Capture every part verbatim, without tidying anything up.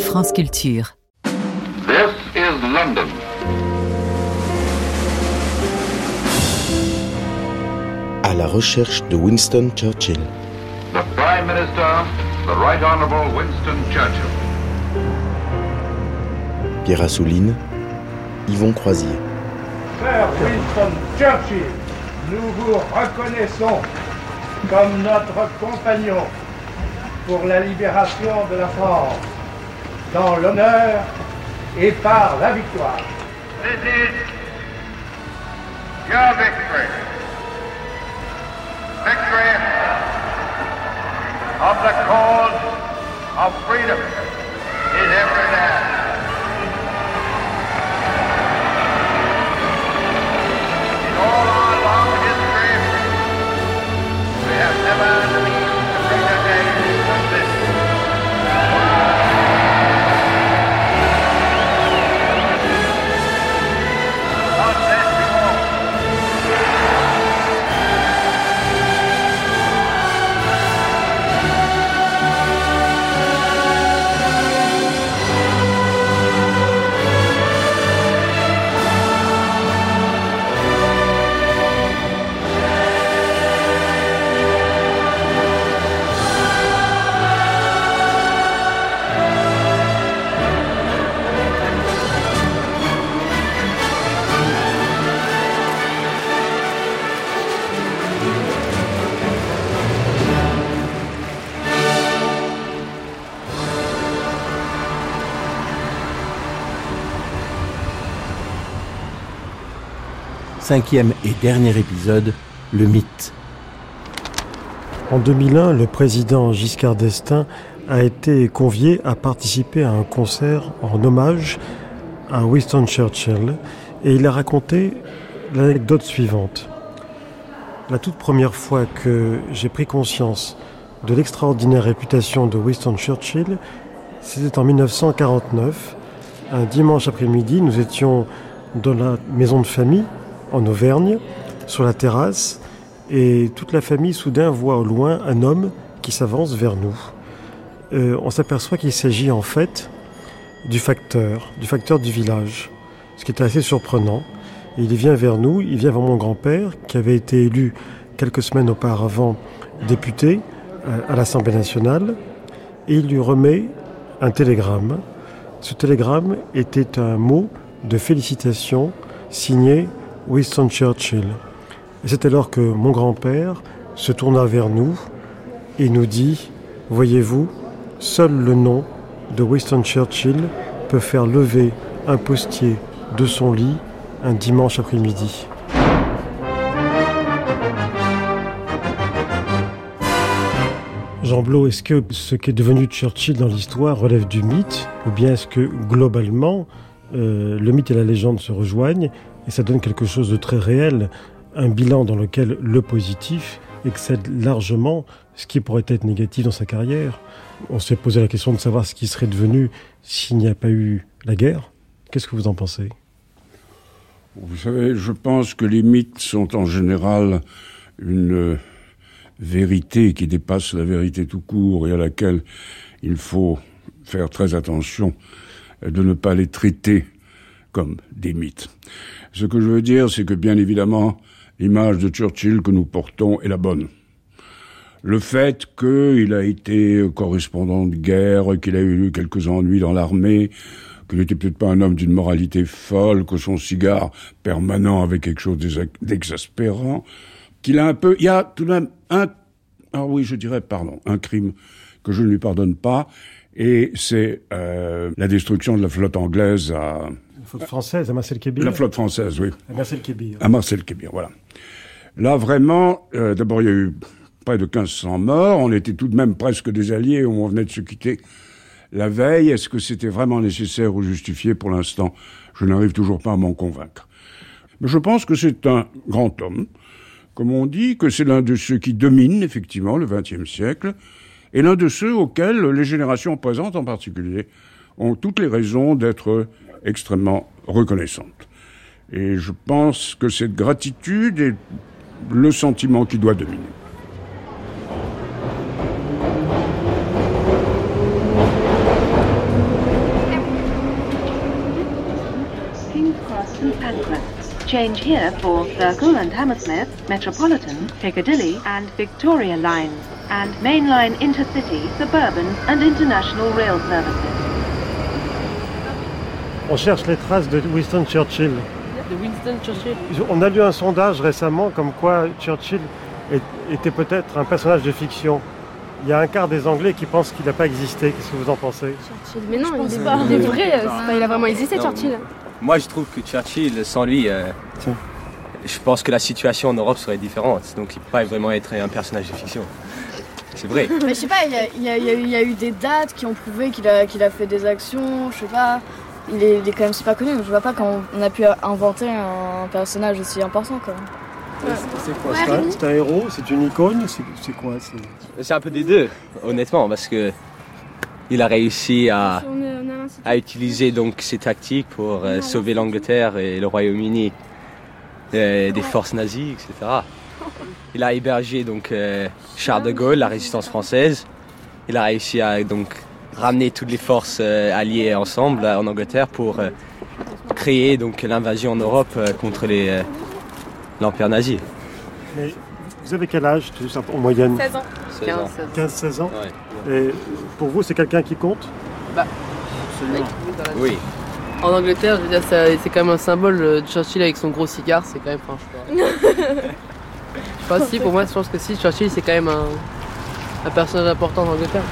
France Culture. This is London. À la recherche de Winston Churchill. The Prime Minister, the Right Honourable Winston Churchill. Pierre Assouline, Yvon Croisier. Sir Winston Churchill, nous vous reconnaissons comme notre compagnon pour la libération de la France, dans l'honneur et par la victoire. This is your victory. Victory of the cause of freedom is every man. In all our long history, we have never seen a greater day than this. God bless you all. Cinquième et dernier épisode, le mythe. En deux mille un, le président Giscard d'Estaing a été convié à participer à un concert en hommage à Winston Churchill et il a raconté l'anecdote suivante. La toute première fois que j'ai pris conscience de l'extraordinaire réputation de Winston Churchill, c'était en dix-neuf cent quarante-neuf. Un dimanche après-midi, nous étions dans la maison de famille en Auvergne, sur la terrasse, et toute la famille soudain voit au loin un homme qui s'avance vers nous. Euh, on s'aperçoit qu'il s'agit en fait du facteur, du facteur du village, ce qui était assez surprenant. Et il vient vers nous, il vient vers mon grand-père, qui avait été élu quelques semaines auparavant député à l'Assemblée nationale, et il lui remet un télégramme. Ce télégramme était un mot de félicitations signé Winston Churchill. Et c'est alors que mon grand-père se tourna vers nous et nous dit « Voyez-vous, seul le nom de Winston Churchill peut faire lever un postier de son lit un dimanche après-midi. » Jean Blot, est-ce que ce qui est devenu Churchill dans l'histoire relève du mythe, ou bien est-ce que globalement euh, le mythe et la légende se rejoignent et ça donne quelque chose de très réel, un bilan dans lequel le positif excède largement ce qui pourrait être négatif dans sa carrière. On s'est posé la question de savoir ce qui serait devenu s'il n'y a pas eu la guerre. Qu'est-ce que vous en pensez ? Vous savez, je pense que les mythes sont en général une vérité qui dépasse la vérité tout court et à laquelle il faut faire très attention de ne pas les traiter comme des mythes. Ce que je veux dire, c'est que bien évidemment, l'image de Churchill que nous portons est la bonne. Le fait qu'il a été correspondant de guerre, qu'il a eu quelques ennuis dans l'armée, qu'il n'était peut-être pas un homme d'une moralité folle, que son cigare permanent avait quelque chose d'exaspérant, qu'il a un peu... Il y a tout de même un... Ah oui, je dirais, pardon, un crime que je ne lui pardonne pas, et c'est euh, la destruction de la flotte anglaise à... La flotte française, à Marcel-Kébir. La flotte française, oui. À Marcel-Kébir. À Marcel-Kébir, voilà. Là, vraiment, euh, d'abord, il y a eu près de quinze cents morts. On était tout de même presque des alliés où on venait de se quitter la veille. Est-ce que c'était vraiment nécessaire ou justifié ? Pour l'instant, je n'arrive toujours pas à m'en convaincre. Mais je pense que c'est un grand homme, comme on dit, que c'est l'un de ceux qui dominent, effectivement, le vingtième siècle, et l'un de ceux auxquels les générations présentes, en particulier, ont toutes les raisons d'être extrêmement reconnaissantes. Et je pense que cette gratitude est le sentiment qui doit dominer. Saint Pancras. Change here for Circle and Hammersmith, Metropolitan, Piccadilly and Victoria lines, and mainline intercity, suburban and international rail services. On cherche les traces de Winston Churchill. De Winston Churchill. On a lu un sondage récemment comme quoi Churchill était peut-être un personnage de fiction. Il y a un quart des Anglais qui pensent qu'il n'a pas existé. Qu'est-ce que vous en pensez? Churchill, mais non, il est, pas. il est vrai, pas, il a vraiment existé, non, Churchill. Moi, je trouve que Churchill, sans lui, euh, je pense que la situation en Europe serait différente. Donc, il ne peut pas vraiment être un personnage de fiction. C'est vrai. Mais je sais pas, il y a, il y a, il y a, eu, il y a eu des dates qui ont prouvé qu'il a, qu'il a fait des actions, je sais pas. Il est, il est quand même super connu. Je vois pas quand on a pu inventer un personnage aussi important, quoi. Ouais. C'est quoi? C'est un, c'est un héros? C'est une icône? C'est, c'est quoi? C'est... c'est un peu des deux, honnêtement, parce que il a réussi à, à utiliser donc ses tactiques pour euh, sauver l'Angleterre et le Royaume-Uni euh, des forces nazies, et cetera. Il a hébergé donc euh, Charles de Gaulle, la résistance française. Il a réussi à donc ramener toutes les forces euh, alliées ensemble là, en Angleterre pour euh, créer donc l'invasion en Europe euh, contre les, euh, l'empire nazi. Mais vous avez quel âge en moyenne? seize ans. quinze seize ans. Ouais. Et pour vous, c'est quelqu'un qui compte? Bah, oui. En Angleterre, je veux dire, c'est, c'est quand même un symbole. euh, Churchill avec son gros cigare, c'est quand même. Enfin, je sais pas. Je sais pas si, pour moi, je pense que si, Churchill, c'est quand même un, un personnage important en Angleterre.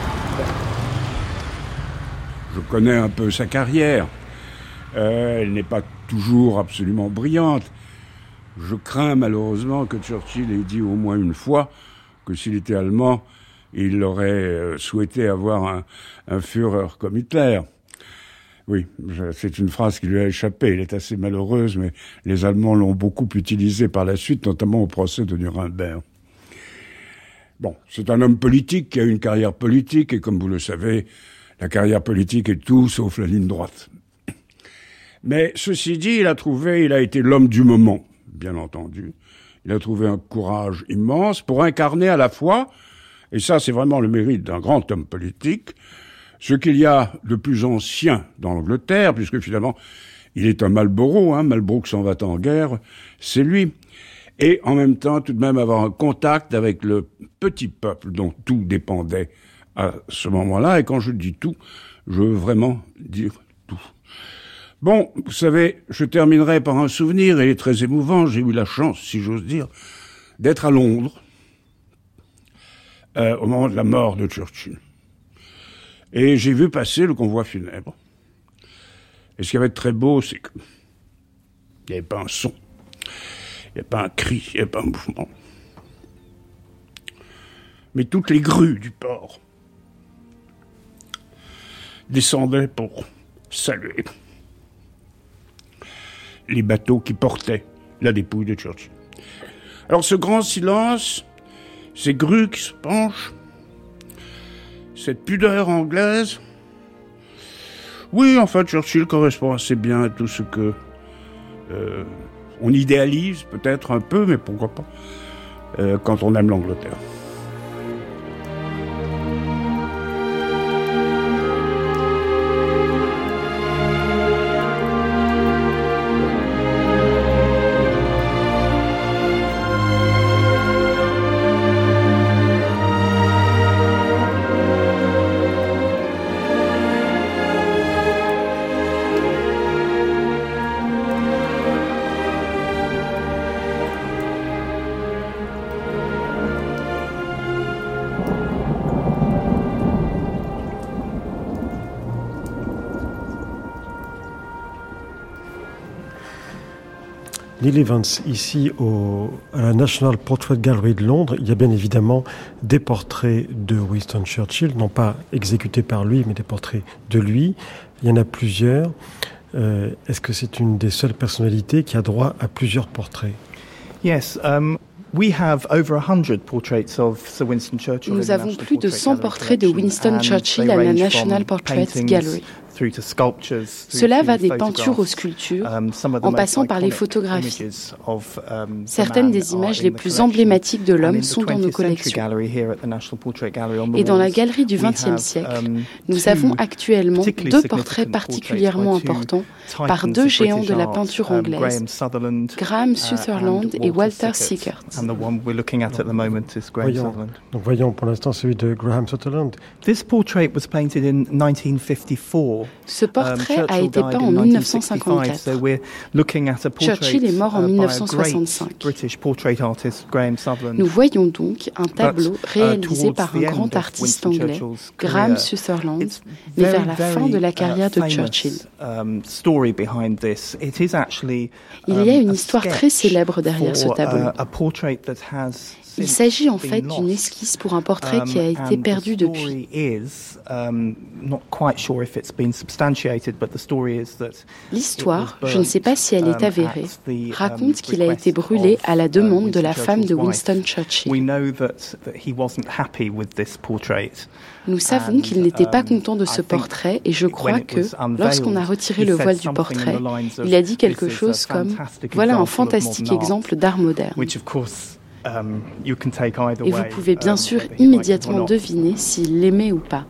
Je connais un peu sa carrière. Euh, elle n'est pas toujours absolument brillante. Je crains malheureusement que Churchill ait dit au moins une fois que s'il était allemand, il aurait souhaité avoir un, un Führer comme Hitler. Oui, c'est une phrase qui lui a échappé. Elle est assez malheureuse, mais les Allemands l'ont beaucoup utilisée par la suite, notamment au procès de Nuremberg. Bon, c'est un homme politique qui a une carrière politique, et comme vous le savez, la carrière politique est tout sauf la ligne droite. Mais ceci dit, il a trouvé, il a été l'homme du moment, bien entendu. Il a trouvé un courage immense pour incarner à la fois, et ça c'est vraiment le mérite d'un grand homme politique, ce qu'il y a de plus ancien dans l'Angleterre, puisque finalement il est un Marlborough, hein, Marlborough s'en va en guerre, c'est lui. Et en même temps, tout de même avoir un contact avec le petit peuple dont tout dépendait à ce moment-là. Et quand je dis tout, je veux vraiment dire tout. Bon, vous savez, je terminerai par un souvenir, et il est très émouvant. J'ai eu la chance, si j'ose dire, d'être à Londres euh, au moment de la mort de Churchill. Et j'ai vu passer le convoi funèbre. Et ce qui avait de très beau, c'est qu'il n'y avait pas un son, il n'y avait pas un cri, il n'y avait pas un mouvement. Mais toutes les grues du port descendaient pour saluer les bateaux qui portaient la dépouille de Churchill. Alors ce grand silence, ces grues qui se penchent, cette pudeur anglaise, oui, en fait, Churchill correspond assez bien à tout ce que euh, on idéalise, peut-être un peu, mais pourquoi pas, euh, quand on aime l'Angleterre. Neil Evans, ici au, à la National Portrait Gallery de Londres, il y a bien évidemment des portraits de Winston Churchill, non pas exécutés par lui, mais des portraits de lui. Il y en a plusieurs. Euh, est-ce que c'est une des seules personnalités qui a droit à plusieurs portraits? Yes, um... We have over one hundred portraits of Sir Winston Churchill. Nous avons plus de cent portraits de Winston Churchill à la National Portrait Gallery. Cela va des peintures aux sculptures, en passant par les photographies. Certaines des images les plus emblématiques de l'homme sont dans nos collections. Et dans la galerie du vingtième siècle, nous avons actuellement deux portraits particulièrement importants par deux géants de la peinture anglaise, Graham Sutherland et Walter Sickert. Voyons, donc voyons pour l'instant celui de Graham Sutherland. Ce portrait a été peint en mille neuf cent cinquante-quatre. Churchill est mort en mille neuf cent soixante-cinq. Nous voyons donc un tableau réalisé par un grand artiste anglais, Graham Sutherland, mais vers la fin de la carrière de Churchill. Il y a une histoire très célèbre derrière ce tableau. Il s'agit en fait d'une esquisse pour un portrait qui a été perdu depuis. L'histoire, je ne sais pas si elle est avérée, raconte qu'il a été brûlé à la demande de la femme de Winston Churchill. Nous savons qu'il n'était pas content de ce portrait et je crois que, lorsqu'on a retiré le voile du portrait, il a dit quelque chose comme « Voilà un fantastique exemple d'art moderne ». Et vous pouvez bien sûr immédiatement deviner s'il l'aimait ou pas.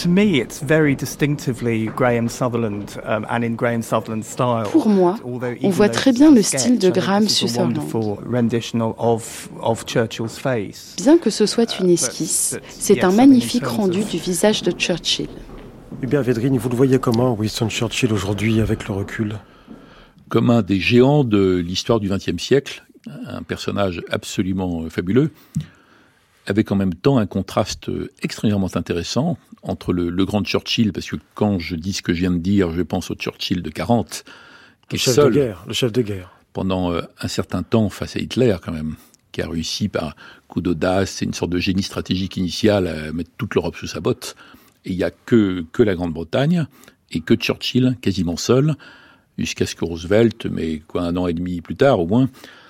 Pour moi, on voit très bien le style de Graham Sutherland. Bien que ce soit une esquisse, c'est un magnifique rendu du visage de Churchill. Hubert Védrine, vous le voyez comment, Winston Churchill, aujourd'hui, avec le recul ? Comme un des géants de l'histoire du vingtième siècle, un personnage absolument fabuleux, avec en même temps un contraste extrêmement intéressant entre le, le grand Churchill, parce que quand je dis ce que je viens de dire, je pense au Churchill de quarante, qui le est chef seul, de guerre, le chef de guerre, pendant un certain temps face à Hitler quand même, qui a réussi par un coup d'audace et une sorte de génie stratégique initial à mettre toute l'Europe sous sa botte. Et il n'y a que, que la Grande-Bretagne et que Churchill, quasiment seul, jusqu'à ce que Roosevelt, mais quoi, un an et demi plus tard au moins,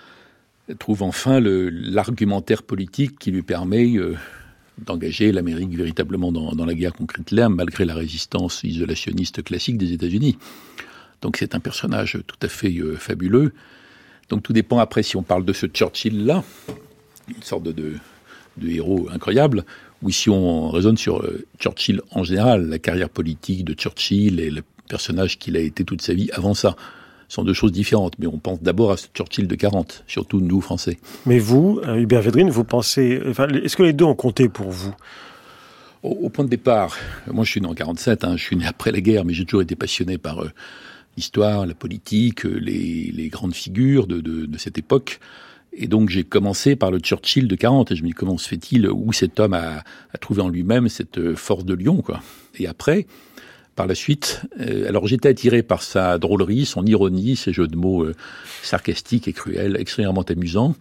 trouve enfin le, l'argumentaire politique qui lui permet euh, d'engager l'Amérique véritablement dans, dans la guerre contre Hitler, malgré la résistance isolationniste classique des États-Unis. Donc c'est un personnage tout à fait euh, fabuleux. Donc tout dépend après si on parle de ce Churchill-là, une sorte de, de, de héros incroyable, ou si on raisonne sur euh, Churchill en général, la carrière politique de Churchill et le personnage qu'il a été toute sa vie avant ça. Ce sont deux choses différentes, mais on pense d'abord à ce Churchill de quarante, surtout nous, Français. Mais vous, Hubert Védrine, vous pensez... Enfin, est-ce que les deux ont compté pour vous ? Au, au point de départ, moi je suis né en quarante-sept, hein, je suis né après la guerre, mais j'ai toujours été passionné par euh, l'histoire, la politique, euh, les, les grandes figures de, de, de cette époque. Et donc j'ai commencé par le Churchill de quarante, et je me dis comment se fait-il, où cet homme a, a trouvé en lui-même cette force de lion, quoi. Et après... Par la suite, euh, alors j'étais attiré par sa drôlerie, son ironie, ses jeux de mots euh, sarcastiques et cruels, extrêmement amusants,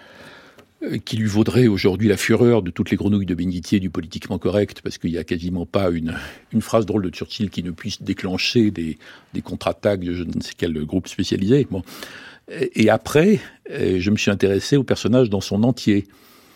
euh, qui lui vaudraient aujourd'hui la fureur de toutes les grenouilles de bénitier du politiquement correct, parce qu'il n'y a quasiment pas une, une phrase drôle de Churchill qui ne puisse déclencher des, des contre-attaques de je ne sais quel groupe spécialisé. Bon. Et, et après, euh, je me suis intéressé au personnage dans son entier.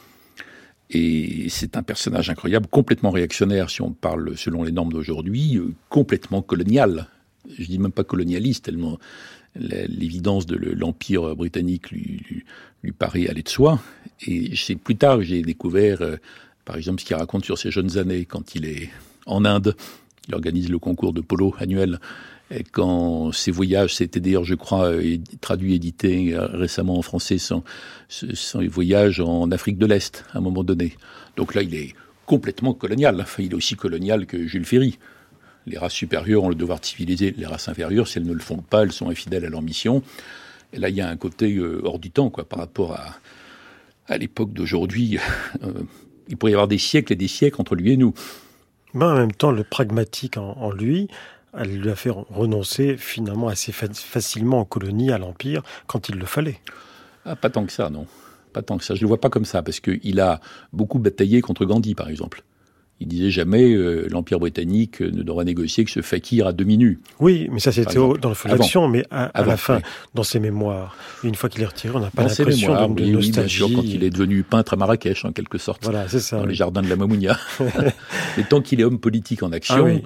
Et c'est un personnage incroyable, complètement réactionnaire, si on parle selon les normes d'aujourd'hui, euh, complètement colonial. Je dis même pas colonialiste, tellement l'évidence de l'Empire britannique lui, lui, lui paraît aller de soi. Et c'est plus tard que j'ai découvert, euh, par exemple, ce qu'il raconte sur ses jeunes années, quand il est en Inde, il organise le concours de polo annuel. Et quand ses voyages, c'était d'ailleurs, je crois, traduit, édité récemment en français, son, son voyage en Afrique de l'Est, à un moment donné. Donc là, il est complètement colonial. Enfin, il est aussi colonial que Jules Ferry. Les races supérieures ont le devoir de civiliser les races inférieures. Si elles ne le font pas, elles sont infidèles à leur mission. Et là, il y a un côté euh, hors du temps, quoi, par rapport à, à l'époque d'aujourd'hui. Euh, il pourrait y avoir des siècles et des siècles entre lui et nous. Mais en même temps, le pragmatique en, en lui... Elle lui a fait renoncer finalement assez fa- facilement en colonie à l'Empire quand il le fallait. Ah, pas tant que ça, non. Pas tant que ça. Je ne le vois pas comme ça, parce qu'il a beaucoup bataillé contre Gandhi, par exemple. Il disait jamais euh, l'Empire britannique ne devra négocier que ce fakir à demi nu. Oui, mais ça c'était au, dans le feu d'action, mais à, à Avant, la fin, oui. Dans ses mémoires. Une fois qu'il est retiré, on n'a pas dans l'impression mémoires, de, de oui, nostalgie. Oui, bien sûr, quand il est devenu peintre à Marrakech, en quelque sorte. Voilà, c'est ça. Dans oui. les jardins de la Mamounia. Mais tant qu'il est homme politique en action, ah, oui.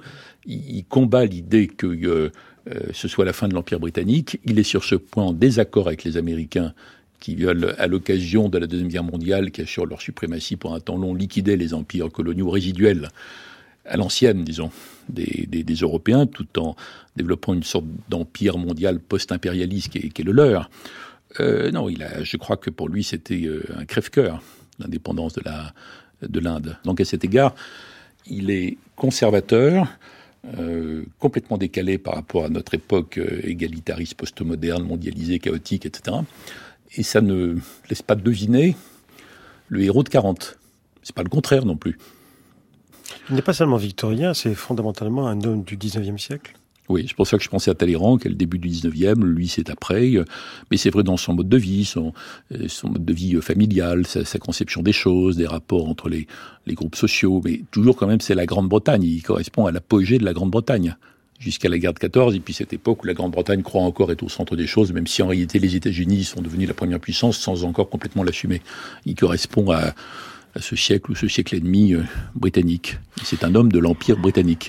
il, il combat l'idée que euh, euh, ce soit la fin de l'Empire britannique. Il est sur ce point en désaccord avec les Américains qui veulent, à l'occasion de la Deuxième Guerre mondiale, qui assurent leur suprématie pour un temps long, liquider les empires coloniaux résiduels à l'ancienne, disons, des, des, des Européens, tout en développant une sorte d'empire mondial post-impérialiste qui est, qui est le leur. Euh, non, il a, je crois que pour lui, c'était euh, un crève-cœur, l'indépendance de, la, de l'Inde. Donc à cet égard, il est conservateur, euh, complètement décalé par rapport à notre époque euh, égalitariste, post-moderne, mondialisée, chaotique, et cetera. Et ça ne laisse pas deviner le héros de quarante. C'est pas le contraire non plus. Il n'est pas seulement victorien, c'est fondamentalement un homme du dix-neuvième siècle. Oui, c'est pour ça que je pensais à Talleyrand, qui est le début du dix-neuvième, lui c'est après, mais c'est vrai dans son mode de vie, son, son mode de vie familial, sa, sa conception des choses, des rapports entre les, les groupes sociaux, mais toujours quand même c'est la Grande-Bretagne, il correspond à l'apogée de la Grande-Bretagne, jusqu'à la guerre de quatorze, et puis cette époque où la Grande-Bretagne croit encore être au centre des choses, même si en réalité les États-Unis sont devenus la première puissance sans encore complètement l'assumer. Il correspond à... à ce siècle ou ce siècle et demi euh, britannique. C'est un homme de l'Empire britannique.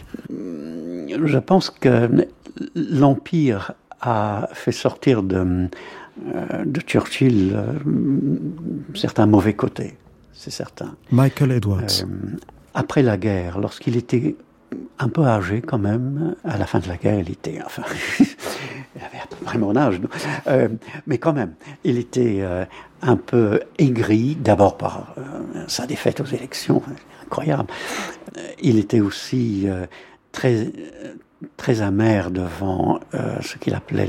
Je pense que l'Empire a fait sortir de, euh, de Churchill euh, certains mauvais côtés, c'est certain. Michael Edwards. Euh, après la guerre, lorsqu'il était un peu âgé quand même, à la fin de la guerre, il était... Enfin, il avait à peu près mon âge, euh, mais quand même, il était euh, un peu aigri, d'abord par euh, sa défaite aux élections, incroyable. Il était aussi euh, très, très amer devant euh, ce qu'il appelait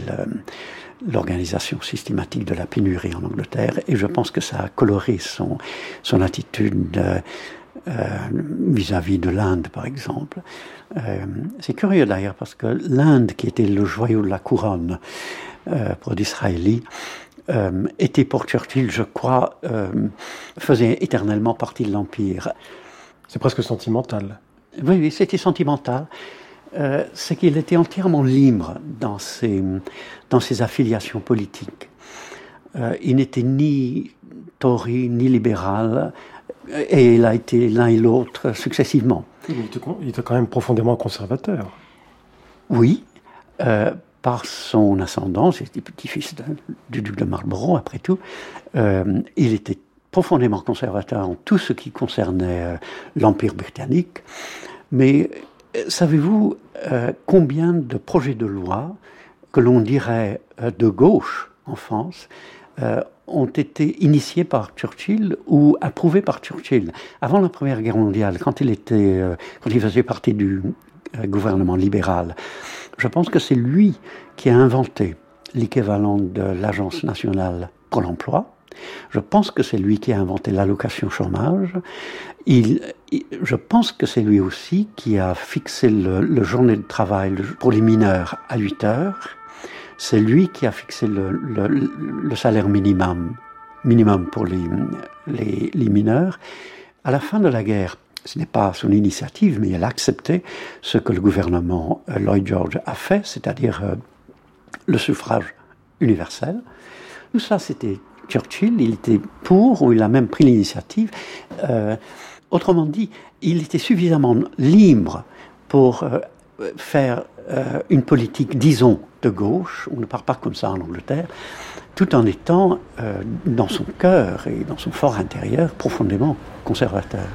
le, l'organisation systématique de la pénurie en Angleterre, et je pense que ça a coloré son, son attitude euh, euh, vis-à-vis de l'Inde, par exemple. Euh, c'est curieux d'ailleurs, parce que l'Inde, qui était le joyau de la couronne euh, pour Disraeli, euh, était pour Churchill, je crois, euh, faisait éternellement partie de l'Empire. C'est presque sentimental. Oui, oui, c'était sentimental. Euh, c'est qu'il était entièrement libre dans ses, dans ses affiliations politiques. Euh, il n'était ni Tory, ni libéral, et il a été l'un et l'autre successivement. Il était, il était quand même profondément conservateur. Oui, euh, par son ascendance, il était petit-fils de, du duc de Marlborough, après tout. Euh, il était profondément conservateur en tout ce qui concernait euh, l'Empire britannique. Mais euh, savez-vous euh, combien de projets de loi que l'on dirait euh, de gauche en France euh, ont été initiés par Churchill ou approuvés par Churchill avant la Première Guerre mondiale, quand il était, euh, quand il faisait partie du euh, gouvernement libéral. Je pense que c'est lui qui a inventé l'équivalent de l'Agence nationale pour l'emploi. Je pense que c'est lui qui a inventé l'allocation chômage. Il, il, je pense que c'est lui aussi qui a fixé le, le journée de travail pour les mineurs à huit heures. C'est lui qui a fixé le, le, le salaire minimum, minimum pour les, les, les mineurs. À la fin de la guerre, ce n'est pas son initiative, mais il a accepté ce que le gouvernement euh, Lloyd George a fait, c'est-à-dire euh, le suffrage universel. Tout ça, c'était Churchill, il était pour, ou il a même pris l'initiative. Euh, autrement dit, il était suffisamment libre pour euh, faire euh, une politique, disons, de gauche, on ne parle pas comme ça en Angleterre, tout en étant, euh, dans son cœur et dans son fort intérieur, profondément conservateur.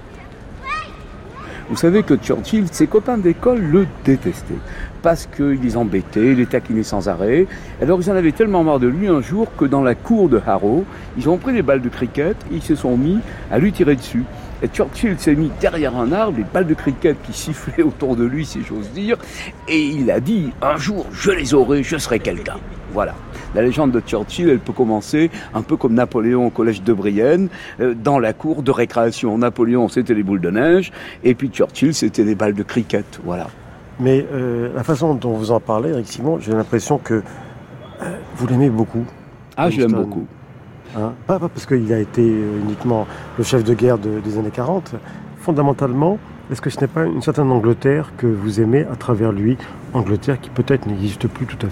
Vous savez que Churchill, ses copains d'école le détestaient, parce qu'ils les embêtaient, les taquinaient sans arrêt. Alors ils en avaient tellement marre de lui un jour que dans la cour de Harrow, ils ont pris des balles de cricket et ils se sont mis à lui tirer dessus. Et Churchill s'est mis derrière un arbre, les balles de cricket qui sifflaient autour de lui, si j'ose dire, et il a dit « Un jour, je les aurai, je serai quelqu'un ». Voilà. La légende de Churchill, elle peut commencer un peu comme Napoléon au collège de Brienne, euh, dans la cour de récréation. Napoléon, c'était les boules de neige, et puis Churchill, c'était les balles de cricket. Voilà. Mais euh, la façon dont vous en parlez, Eric Simon, j'ai l'impression que euh, vous l'aimez beaucoup. Ah, je l'aime beaucoup. Hein, pas, pas parce qu'il a été uniquement le chef de guerre de, des années quarante. Fondamentalement, est-ce que ce n'est pas une certaine Angleterre que vous aimez à travers lui, Angleterre qui peut-être n'existe plus tout à fait ?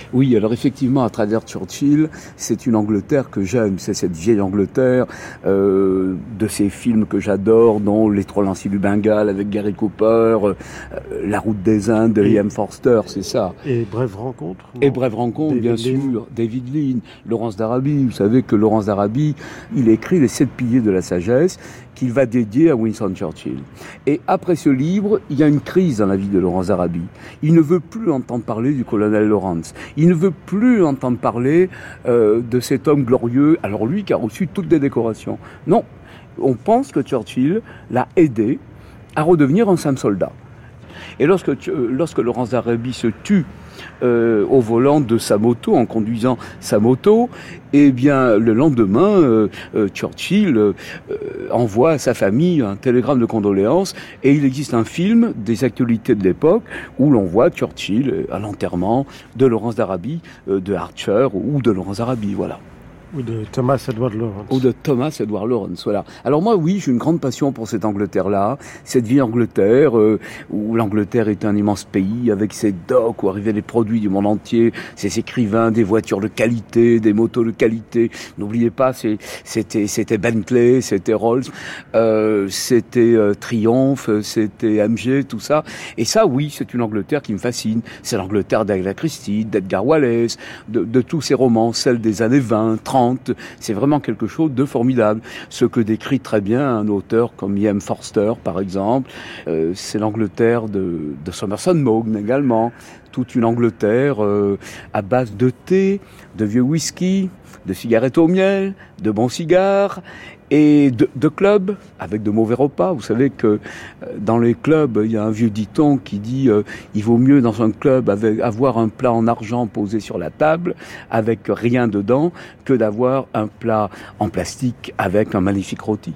Oui, alors effectivement, à travers Churchill, c'est une Angleterre que j'aime. C'est cette vieille Angleterre euh, de ces films que j'adore, dont Les Trois Lanciers du Bengale avec Gary Cooper, euh, La Route des Indes de Ian Forster, c'est ça. Et Brève Rencontre. Non Et Brève Rencontre, David bien Lean. sûr. David Lean, Laurence d'Arabie. Vous savez que Laurence d'Arabie, il écrit Les Sept Piliers de la Sagesse, qu'il va dédier à Winston Churchill. Et après ce livre, il y a une crise dans la vie de Laurence d'Arabie. Il ne veut plus entendre parler du colonel Lawrence. Il ne veut plus entendre parler euh, de cet homme glorieux, alors lui qui a reçu toutes les décorations. Non, on pense que Churchill l'a aidé à redevenir un simple soldat. Et lorsque, lorsque Laurence d'Arabie se tue Euh, au volant de sa moto, en conduisant sa moto, et bien le lendemain, euh, euh, Churchill euh, envoie à sa famille un télégramme de condoléances, et il existe un film des actualités de l'époque où l'on voit Churchill à l'enterrement de Laurence d'Arabie, euh, de Archer ou de Laurence d'Arabie, voilà. Ou de Thomas Edward Lawrence. Ou de Thomas Edward Lawrence, voilà. Alors moi, oui, j'ai une grande passion pour cette Angleterre-là, cette vieille Angleterre, euh, où l'Angleterre est un immense pays, avec ses docks, où arrivaient les produits du monde entier, ses écrivains, des voitures de qualité, des motos de qualité. N'oubliez pas, c'est, c'était, c'était Bentley, c'était Rolls, euh, c'était euh, Triumph, c'était M G, tout ça. Et ça, oui, c'est une Angleterre qui me fascine. C'est l'Angleterre d'Agatha Christie, d'Edgar Wallace, de, de tous ces romans, celles des années vingt, trente. C'est vraiment quelque chose de formidable. Ce que décrit très bien un auteur comme Ian Forster, par exemple. Euh, c'est l'Angleterre de, de Somerset Maugham également. Toute une Angleterre euh, à base de thé, de vieux whisky, de cigarettes au miel, de bons cigares et de, de clubs avec de mauvais repas. Vous savez que euh, dans les clubs, il y a un vieux dicton qui dit euh, il vaut mieux dans un club avec, avoir un plat en argent posé sur la table avec rien dedans que d'avoir un plat en plastique avec un magnifique rôti.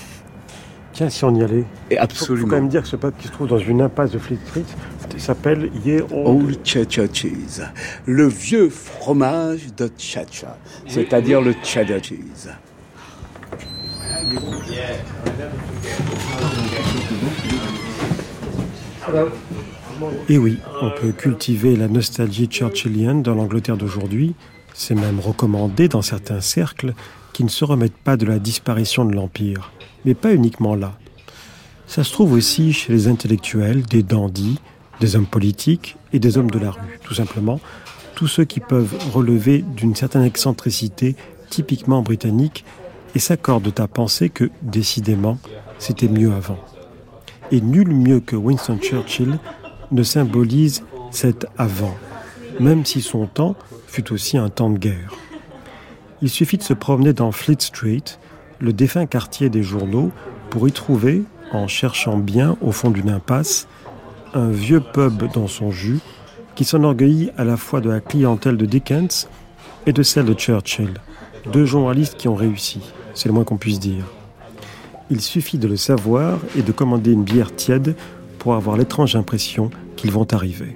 Tiens, si on y allait. Et absolument. Il faut quand même dire que ce pub qui se trouve dans une impasse de Fleet Street s'appelle Ye Old, Old Cheddar Cheese, le vieux fromage de Cheddar, c'est-à-dire le Cheddar Cheese. Et oui, on peut cultiver la nostalgie churchillienne dans l'Angleterre d'aujourd'hui. C'est même recommandé dans certains cercles qui ne se remettent pas de la disparition de l'Empire. Mais pas uniquement là. Ça se trouve aussi chez les intellectuels, des dandys, des hommes politiques et des hommes de la rue, tout simplement, tous ceux qui peuvent relever d'une certaine excentricité typiquement britannique et s'accordent à penser que, décidément, c'était mieux avant. Et nul mieux que Winston Churchill ne symbolise cet avant, même si son temps fut aussi un temps de guerre. Il suffit de se promener dans Fleet Street, le défunt quartier des journaux, pour y trouver, en cherchant bien au fond d'une impasse, un vieux pub dans son jus qui s'enorgueillit à la fois de la clientèle de Dickens et de celle de Churchill, deux journalistes qui ont réussi, c'est le moins qu'on puisse dire. Il suffit de le savoir et de commander une bière tiède pour avoir l'étrange impression qu'ils vont arriver.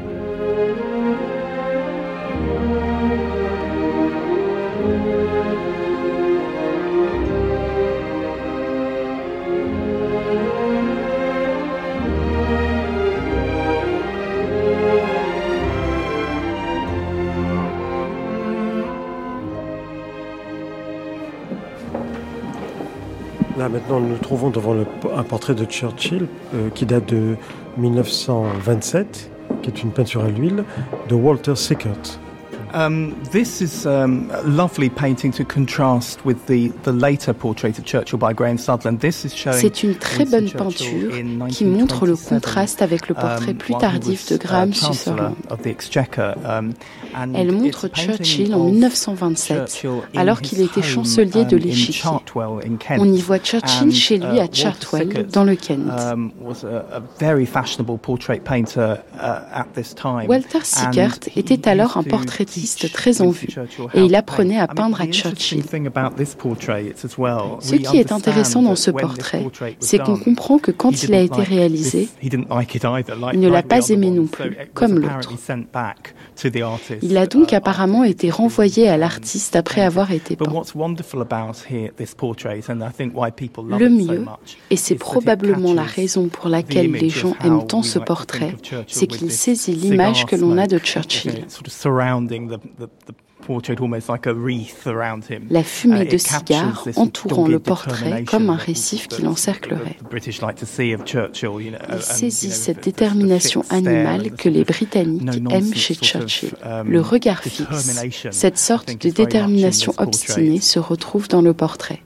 Là, maintenant, nous nous trouvons devant le, un portrait de Churchill euh, qui date de dix-neuf cent vingt-sept, qui est une peinture à l'huile, de Walter Sickert. Um, this is um, a lovely painting to contrast with the, the later portrait of Churchill by Graham Sutherland. This is showing C'est une très bonne peinture qui montre le contraste avec le portrait plus tardif de Graham Sutherland. Elle montre Churchill en dix-neuf cent vingt-sept, alors qu'il était chancelier de l'Échiquier. On y voit Churchill chez lui à Chartwell, dans le Kent. Walter Sickert était alors un portraitiste artiste très en vue et il apprenait à peindre à Churchill. Ce qui est intéressant dans ce portrait, c'est qu'on comprend que quand il a été réalisé, il ne l'a pas aimé non plus, comme l'autre. Il a donc apparemment été renvoyé à l'artiste après avoir été peint. Le mieux, et c'est probablement la raison pour laquelle les gens aiment tant ce portrait, c'est qu'il saisit l'image que l'on a de Churchill. La fumée de cigares entourant le portrait comme un récif qui l'encerclerait. Il saisit cette détermination animale que les Britanniques aiment chez Churchill. Le regard fixe, cette sorte de détermination obstinée se retrouve dans le portrait.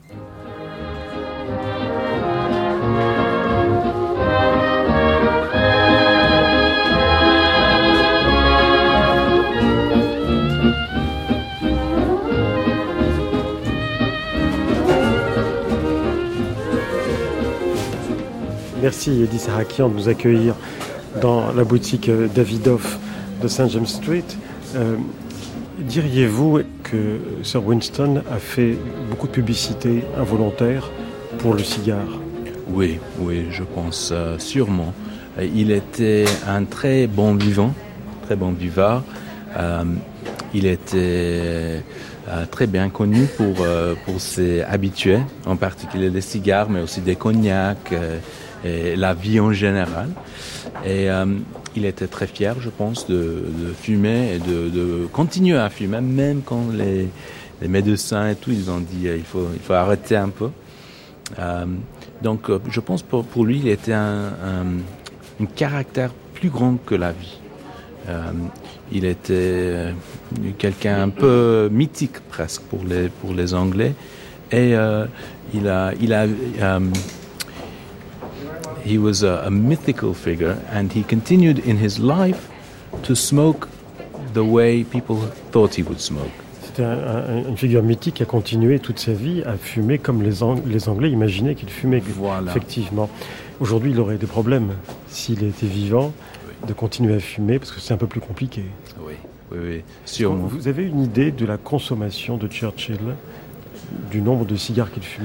Merci Eddie Sarakian de nous accueillir dans la boutique Davidoff de Saint James Street. Euh, diriez-vous que Sir Winston a fait beaucoup de publicité involontaire pour le cigare ? Oui, oui, je pense euh, sûrement. Il était un très bon vivant, très bon vivard. Euh, il était euh, très bien connu pour, euh, pour ses habitués, en particulier des cigares, mais aussi des cognacs, euh, et la vie en général. Et euh, il était très fier, je pense, de, de fumer et de, de continuer à fumer, même quand les, les médecins et tout, ils ont dit euh, il faut, il faut arrêter un peu. Euh, donc, euh, je pense pour, pour lui, il était un, un, un caractère plus grand que la vie. Euh, il était euh, quelqu'un un peu mythique presque pour les, pour les Anglais. Et euh, il a... Il a um, He was a, a mythical figure, and he continued in his life to smoke the way people thought he would smoke. C'était un, un, une figure mythique qui a continué toute sa vie à fumer comme les, Ang- les Anglais imaginaient qu'il fumait. Voilà. Effectivement. Aujourd'hui, il aurait des problèmes, s'il était vivant, oui. de continuer à fumer, parce que c'est un peu plus compliqué. Oui, oui, oui. Sûrement. Vous avez une idée de la consommation de Churchill, du nombre de cigares qu'il fumait ?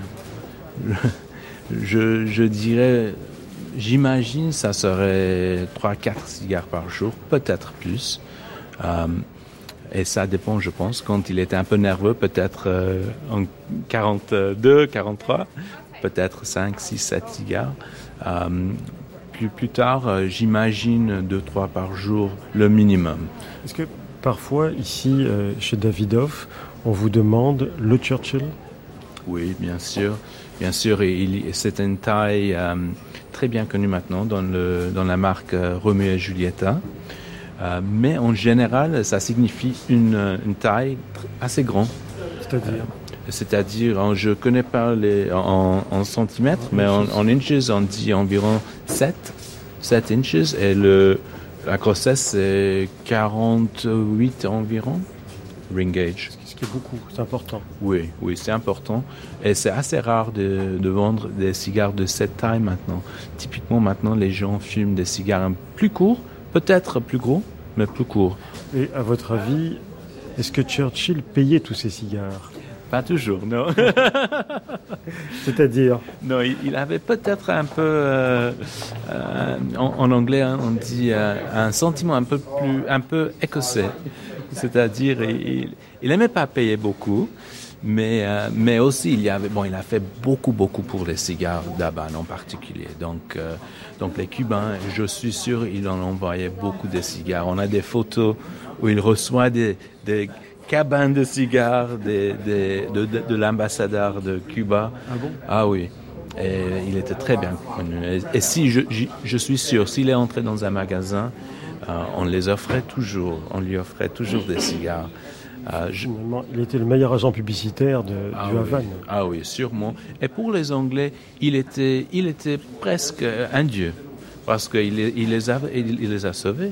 Je, je dirais, j'imagine, ça serait trois à quatre cigares par jour, peut-être plus. Euh, et ça dépend, je pense. Quand il était un peu nerveux, peut-être euh, en quarante-deux, quarante-trois, peut-être cinq, six, sept cigares. Euh, plus, plus tard, euh, j'imagine deux, trois par jour, le minimum. Est-ce que parfois, ici, euh, chez Davidoff, on vous demande le Churchill ? Oui, bien sûr. Bien sûr, il, c'est une taille euh, très bien connue maintenant dans, le, dans la marque euh, Romeo et Giulietta. Euh, mais en général, ça signifie une, une taille assez grande. C'est-à-dire euh, C'est-à-dire, je ne connais pas les, en, en centimètres, mais en, en inches, on dit environ sept, sept inches. Et le, la grossesse, c'est quarante-huit environ, ring gauge. Ce qui est beaucoup, c'est important. Oui, oui, c'est important. Et c'est assez rare de, de vendre des cigares de cette taille maintenant. Typiquement, maintenant, les gens fument des cigares plus courts, peut-être plus gros, mais plus courts. Et à votre avis, est-ce que Churchill payait tous ces cigares ? Pas toujours, non. C'est-à-dire ? Non, il, il avait peut-être un peu, euh, euh, en, en anglais, hein, on dit euh, un sentiment un peu plus, un peu écossais. C'est-à-dire, il, il aimait pas payer beaucoup, mais, euh, mais aussi, il y avait, bon, il a fait beaucoup, beaucoup pour les cigares d'Habane en particulier. Donc, euh, donc les Cubains, je suis sûr, il en envoyait beaucoup de cigares. On a des photos où il reçoit des, des cabanes de cigares des, des, de, de, de l'ambassadeur de Cuba. Ah bon ? Ah oui. Et il était très bien connu. Et, et si, je, je, je suis sûr, s'il est entré dans un magasin, Euh, on les offrait toujours, on lui offrait toujours des cigares. Euh, je... Il était le meilleur agent publicitaire de, ah du Havane. Oui. Ah oui, sûrement. Et pour les Anglais, il était, il était presque un dieu, parce qu'il il les, a, il, il les a sauvés.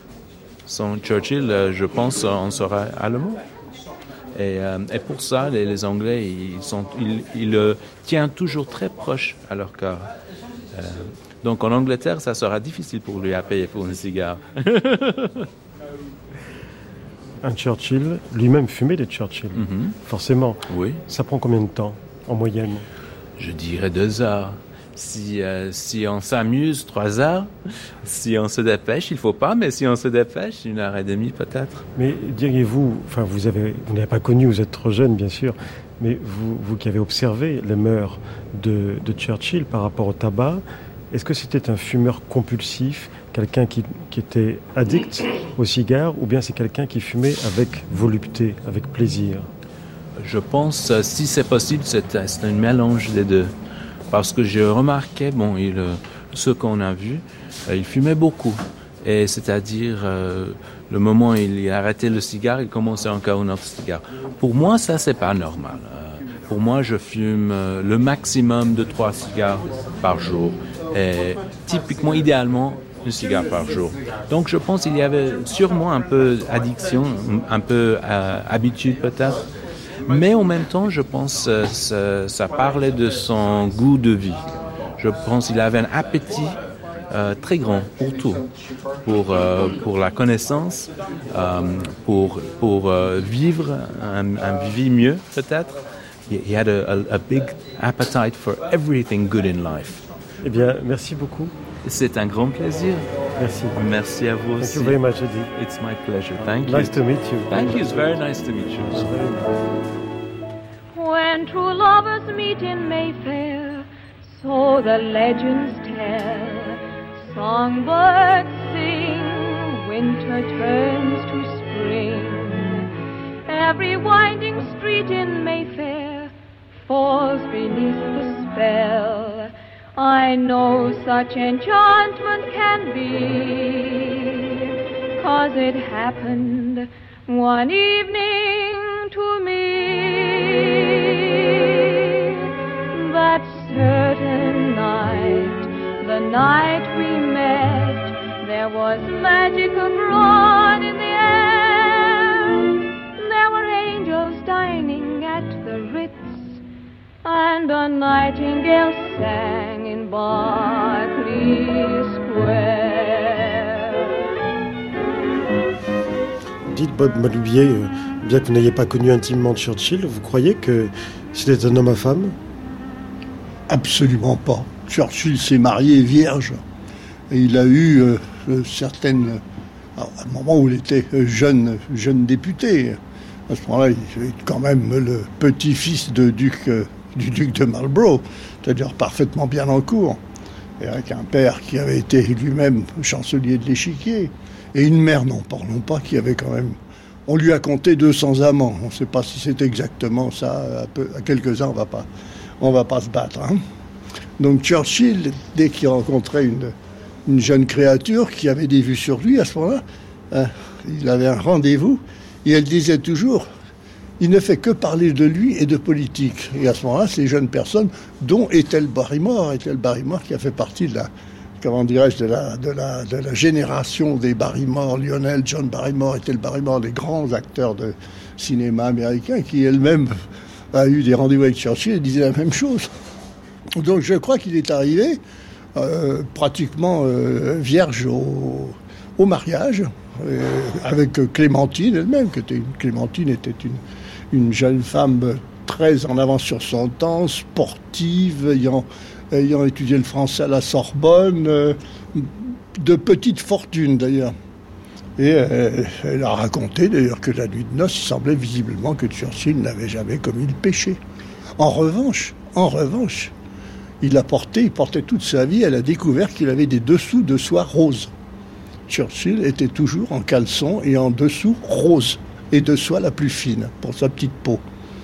Sans Churchill, je pense, on serait allemand. Et, euh, et pour ça, les, les Anglais, ils, sont, ils, ils le tiennent toujours très proche à leur cœur. Euh, Donc en Angleterre, ça sera difficile pour lui à payer pour une cigare. un Churchill, lui-même fumait des Churchill, mm-hmm. forcément. Oui. Ça prend combien de temps, en moyenne? Je dirais deux heures. Si, euh, si on s'amuse, trois heures. Si on se dépêche, il ne faut pas, mais si on se dépêche, une heure et demie peut-être. Mais diriez-vous, enfin vous avez, vous n'avez pas connu, vous êtes trop jeune bien sûr, mais vous, vous qui avez observé les mœurs de, de Churchill par rapport au tabac, est-ce que c'était un fumeur compulsif, quelqu'un qui, qui était addict au cigare, ou bien c'est quelqu'un qui fumait avec volupté, avec plaisir? Je pense, si c'est possible, c'est, c'est un mélange des deux. Parce que j'ai remarqué, bon, il, ce qu'on a vu, il fumait beaucoup. Et c'est-à-dire, euh, le moment où il a arrêté le cigare, il commençait encore un autre cigare. Pour moi, ça, c'est pas normal. Euh, pour moi, je fume euh, le maximum de trois cigares par jour. Et typiquement, idéalement, un cigare par jour. Donc, je pense qu'il y avait sûrement un peu d'addiction, un peu euh, habitude peut-être. Mais en même temps, je pense que ça, ça parlait de son goût de vie. Je pense qu'il avait un appétit euh, très grand pour tout, pour, euh, pour la connaissance, euh, pour, pour euh, vivre un, un vie mieux peut-être. He had a, a, a big appetite for everything good in life. Eh bien, merci beaucoup. C'est un grand plaisir. Merci. Merci à vous Thank aussi. Thank you very much, Eddie. It's my pleasure. Thank nice you. to meet you. Thank you. It's very nice to meet you. When true lovers meet in Mayfair, so the legends tell, songbirds sing, winter turns to spring. Every winding street in Mayfair falls beneath the spell. I know such enchantment can be, 'cause it happened one evening to me. That certain night, the night we met, there was magic abroad in the air. There were angels dining at the Ritz, and a nightingale sang in Berkeley Square. Dites Bob Maloubier, bien que vous n'ayez pas connu intimement Churchill, vous croyez que c'était un homme à femme? Absolument pas. Churchill s'est marié vierge. Et il a eu euh, certaines... Alors, à un moment où il était jeune, jeune député, à ce moment-là, il était quand même le petit-fils de duc, euh, du duc de Marlborough, c'est-à-dire parfaitement bien en cour, et avec un père qui avait été lui-même chancelier de l'Échiquier, et une mère, non, parlons pas, qui avait quand même... On lui a compté deux cents amants. On ne sait pas si c'est exactement ça. À, peu, à quelques-uns, on va pas, on va pas se battre. Hein. Donc Churchill, dès qu'il rencontrait une, une jeune créature qui avait des vues sur lui, à ce moment-là, hein, il avait un rendez-vous, et elle disait toujours, il ne fait que parler de lui et de politique. Et à ce moment-là, ces jeunes personnes, dont Ethel Barrymore, Ethel Barrymore qui a fait partie de la... comment dirais-je, de la, de, la, de la génération des Barrymore, Lionel, John Barrymore, Ethel Barrymore, les grands acteurs de cinéma américain, qui elle-même a eu des rendez-vous avec Churchill et disait la même chose. Donc je crois qu'il est arrivé euh, pratiquement euh, vierge au, au mariage, euh, avec Clémentine elle-même, qui était une, Clémentine était une, une jeune femme très en avance sur son temps, sportive, ayant... ayant étudié le français à la Sorbonne, euh, de petite fortune d'ailleurs. Et euh, elle a raconté d'ailleurs que la nuit de noces, il semblait visiblement que Churchill n'avait jamais commis le péché. En revanche, en revanche, il a porté, il portait toute sa vie, elle a découvert qu'il avait des dessous de soie roses. Churchill était toujours en caleçon et en dessous rose, et de soie la plus fine, pour sa petite peau.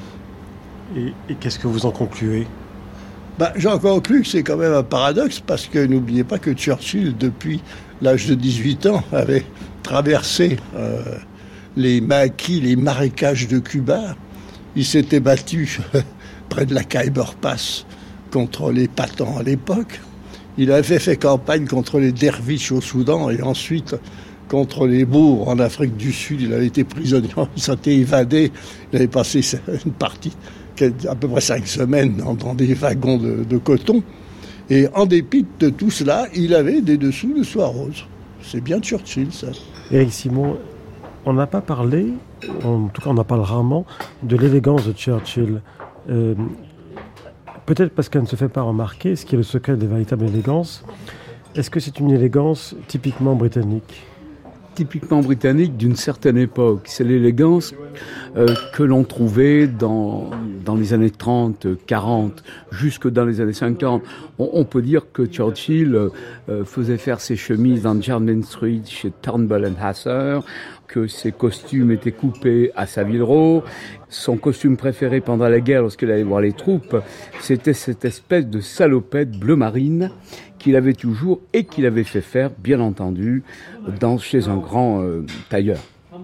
Et, et qu'est-ce que vous en concluez ? Ben, j'en conclus que c'est quand même un paradoxe, parce que n'oubliez pas que Churchill, depuis l'âge de dix-huit ans, avait traversé euh, les maquis, les marécages de Cuba. Il s'était battu près de la Khyber Pass contre les Pathans à l'époque. Il avait fait campagne contre les derviches au Soudan et ensuite contre les bourgs en Afrique du Sud. Il avait été prisonnier, il s'était évadé, il avait passé une partie, à peu près cinq semaines, dans, dans des wagons de, de coton. Et en dépit de tout cela, il avait des dessous de soie rose. C'est bien Churchill, ça. Éric Simon, On n'a pas parlé, en tout cas on en parle rarement, de l'élégance de Churchill. Euh, peut-être parce qu'elle ne se fait pas remarquer, ce qui est le secret des véritables élégances. Est-ce que c'est une élégance typiquement britannique ? Typiquement britannique d'une certaine époque. C'est l'élégance euh, que l'on trouvait dans, dans les années trente, quarante, jusque dans les années cinquante. On, on peut dire que Churchill euh, faisait faire ses chemises dans Jermyn Street chez Turnbull and Hasser, que ses costumes étaient coupés à Savile Row. Son costume préféré pendant la guerre, lorsqu'il allait voir les troupes, c'était cette espèce de salopette bleu marine qu'il avait toujours et qu'il avait fait faire, bien entendu, dans, chez un grand euh, tailleur.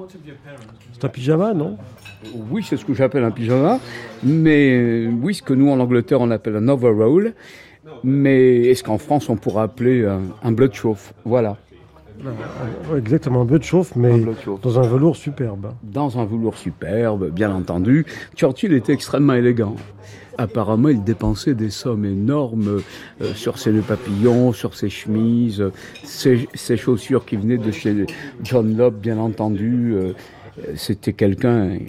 C'est un pyjama, non ? Oui, c'est ce que j'appelle un pyjama, mais euh, oui, ce que nous en Angleterre on appelle un overall, mais est-ce qu'en France on pourrait appeler un, un bleu de chauffe ? Voilà. Exactement, un bleu de chauffe, mais chauffe. Dans un velours superbe. Dans un velours superbe, bien entendu. Churchill était extrêmement élégant. Apparemment, il dépensait des sommes énormes euh, sur ses nœuds papillons, sur ses chemises, ses, ses chaussures qui venaient de chez John Lobb, bien entendu. Euh, c'était quelqu'un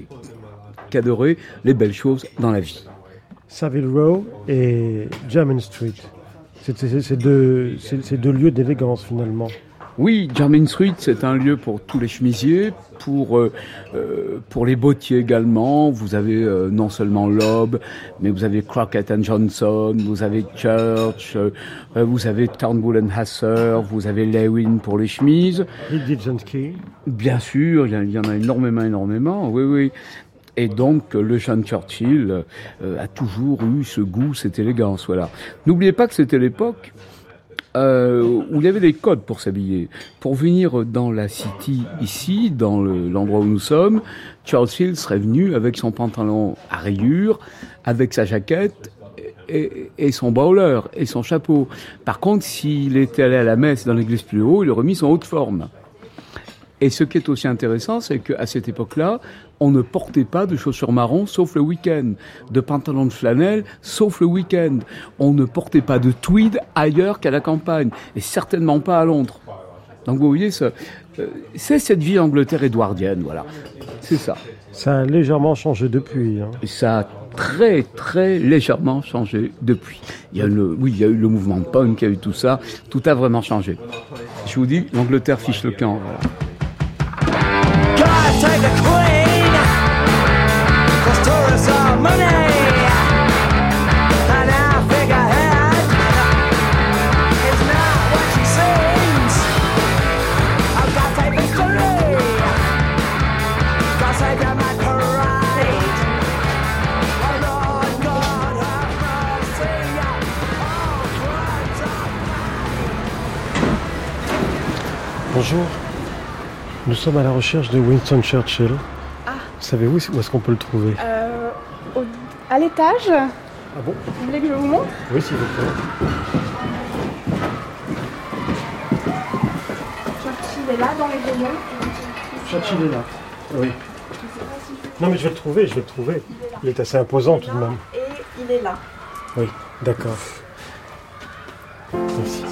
qui adorait les belles choses dans la vie. Savile Row et Jermyn Street, c'est, c'est, c'est, deux, c'est, c'est deux lieux d'élégance finalement. Oui, Jermyn Street, c'est un lieu pour tous les chemisiers, pour euh, euh, pour les bottiers également. Vous avez euh, non seulement Lobb, mais vous avez Crockett and Johnson, vous avez Church, euh, vous avez Turnbull and Hasser, vous avez Lewin pour les chemises. Key. Bien sûr, il y, il y en a énormément, énormément, oui, oui. Et donc, le jeune Churchill euh, a toujours eu ce goût, cette élégance, voilà. N'oubliez pas que c'était l'époque Euh, où il y avait des codes pour s'habiller. Pour venir dans la City, ici, dans le, l'endroit où nous sommes, Churchill serait venu avec son pantalon à rayures, avec sa jaquette et, et son bowler et son chapeau. Par contre, s'il était allé à la messe dans l'église plus haut, il aurait mis son haut de forme. Et ce qui est aussi intéressant, c'est qu'à cette époque-là, on ne portait pas de chaussures marron sauf le week-end, de pantalons de flanelle sauf le week-end. On ne portait pas de tweed ailleurs qu'à la campagne, et certainement pas à Londres. Donc vous voyez, ça, c'est cette vie Angleterre édouardienne, voilà. C'est ça. Ça a légèrement changé depuis. Hein. Ça a très très légèrement changé depuis. Il y a le, oui, il y a eu le mouvement punk, il y a eu tout ça. Tout a vraiment changé. Je vous dis, l'Angleterre fiche le camp, voilà. God, take the queen, 'cause tourists are money, and our figurehead is not what she seems. I've got a victory, 'cause I got my parade. Oh Lord God, have mercy, oh Christ of Bonjour. Nous sommes à la recherche de Winston Churchill. Ah. Vous savez où, où est-ce qu'on peut le trouver ? euh, au, À l'étage. Ah bon ? Vous voulez que je vous montre ? Oui, s'il vous plaît. Churchill est là dans les rayons. Churchill est là. Oui. Non mais je vais le trouver, je vais le trouver. Il est assez imposant tout de même. Et il est là. Oui, d'accord. Merci.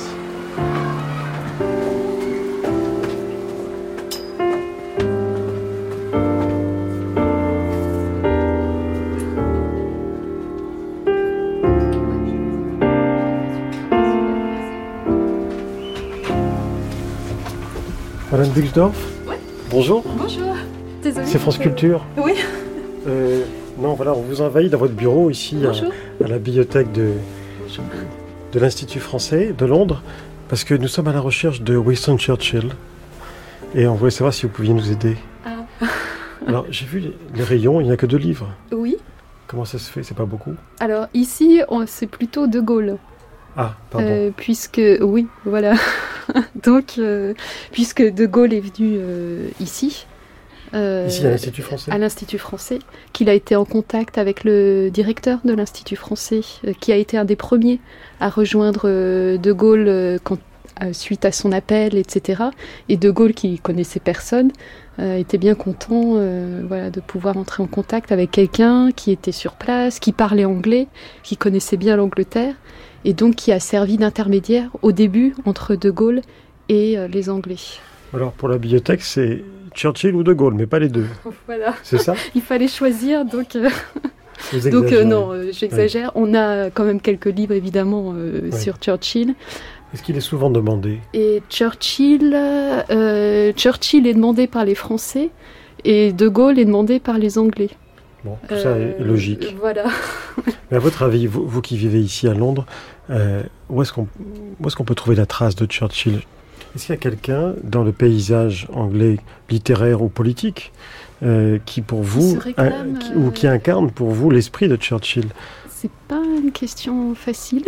Madame Buxdorf ? Oui. Bonjour. Bonjour. Désolée. C'est France Culture ? Oui. Euh, non, voilà, on vous envahit dans votre bureau ici à, à la bibliothèque de, de l'Institut français de Londres parce que nous sommes à la recherche de Winston Churchill et on voulait savoir si vous pouviez nous aider. Ah. Alors, j'ai vu les, les rayons, il n'y a que deux livres. Oui. Comment ça se fait ? C'est pas beaucoup ? Alors, ici, on, c'est plutôt De Gaulle. Ah, pardon. Euh, puisque, oui, voilà. Donc, euh, puisque De Gaulle est venu euh, ici. Euh, ici, à l'Institut français. À l'Institut français, qu'il a été en contact avec le directeur de l'Institut français, euh, qui a été un des premiers à rejoindre euh, De Gaulle euh, quand, euh, suite à son appel, et cetera. Et De Gaulle, qui connaissait personne, euh, était bien content euh, voilà, de pouvoir entrer en contact avec quelqu'un qui était sur place, qui parlait anglais, qui connaissait bien l'Angleterre, et donc qui a servi d'intermédiaire au début entre De Gaulle et euh, les Anglais. Alors pour la bibliothèque, c'est Churchill ou De Gaulle, mais pas les deux. Voilà. C'est ça ? Il fallait choisir, donc... Euh... Donc euh, non, euh, j'exagère. Oui. On a quand même quelques livres, évidemment, euh, oui. sur Churchill. Est-ce qu'il est souvent demandé ? Et Churchill, euh, Churchill est demandé par les Français et De Gaulle est demandé par les Anglais. Bon, tout euh, ça est logique. Voilà. Mais à votre avis, vous, vous qui vivez ici à Londres, euh, où est-ce qu'on, où est-ce qu'on peut trouver la trace de Churchill ? Est-ce qu'il y a quelqu'un dans le paysage anglais littéraire ou politique euh, qui pour vous, réclame, un, qui, ou qui incarne pour vous l'esprit de Churchill ? C'est pas une question facile.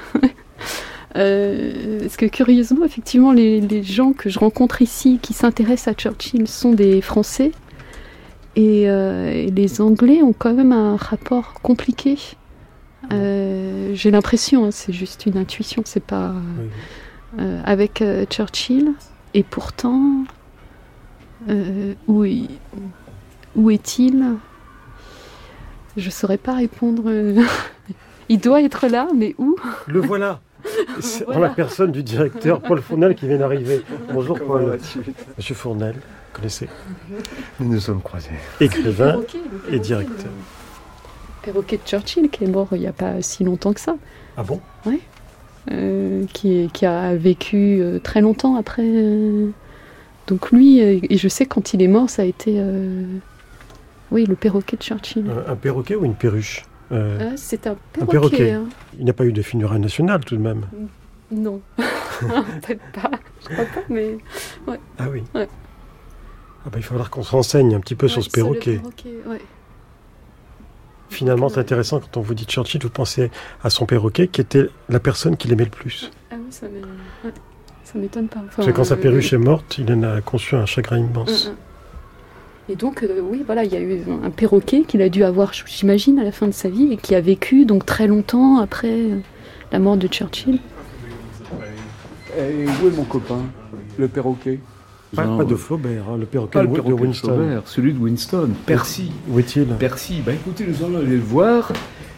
euh, parce que curieusement, effectivement, les, les gens que je rencontre ici qui s'intéressent à Churchill sont des Français. Et, euh, et les Anglais ont quand même un rapport compliqué. Euh, j'ai l'impression, hein, c'est juste une intuition, c'est pas... Oui. Euh, avec euh, Churchill, et pourtant, euh, où, est, où est-il ? Je ne saurais pas répondre. Il doit être là, mais où ? Le voilà. C'est voilà. En la personne du directeur Paul Fournel qui vient d'arriver. Bonjour Paul. Monsieur Fournel, vous connaissez ? Nous nous sommes croisés. Écrivain perroquet, perroquet, et directeur. Le perroquet de Churchill qui est mort il n'y a pas si longtemps que ça. Ah bon ? Oui. Euh, qui, qui a vécu euh, très longtemps après. Euh, donc lui, euh, et je sais quand il est mort, ça a été, euh, oui, le perroquet de Churchill. Un, un perroquet ou une perruche ? euh, euh, C'est un perroquet. Un perroquet. Hein. Il n'y a pas eu de funérailles nationales tout de même ? Non, peut-être pas. Je crois pas, mais ouais. Ah oui. Ouais. Ah bah, il va falloir qu'on se renseigne un petit peu ouais, sur ce perroquet. Le perroquet, ouais. Finalement, c'est intéressant, quand on vous dit Churchill, vous pensez à son perroquet, qui était la personne qu'il aimait le plus. Ah oui, ça, ouais, ça m'étonne pas. Enfin, Parce que quand euh, sa perruche euh, est morte, il en a conçu un chagrin immense. Euh, euh. Et donc, euh, oui, voilà, il y a eu un perroquet qu'il a dû avoir, j'imagine, à la fin de sa vie, et qui a vécu donc très longtemps après euh, la mort de Churchill. Et où est mon copain, le perroquet ? Pas, pas de Flaubert, hein, le perroquet, pas de, le perroquet de Winston. De Flaubert, celui de Winston, Percy. Où est-il ? Percy, bah écoutez, nous allons aller le voir.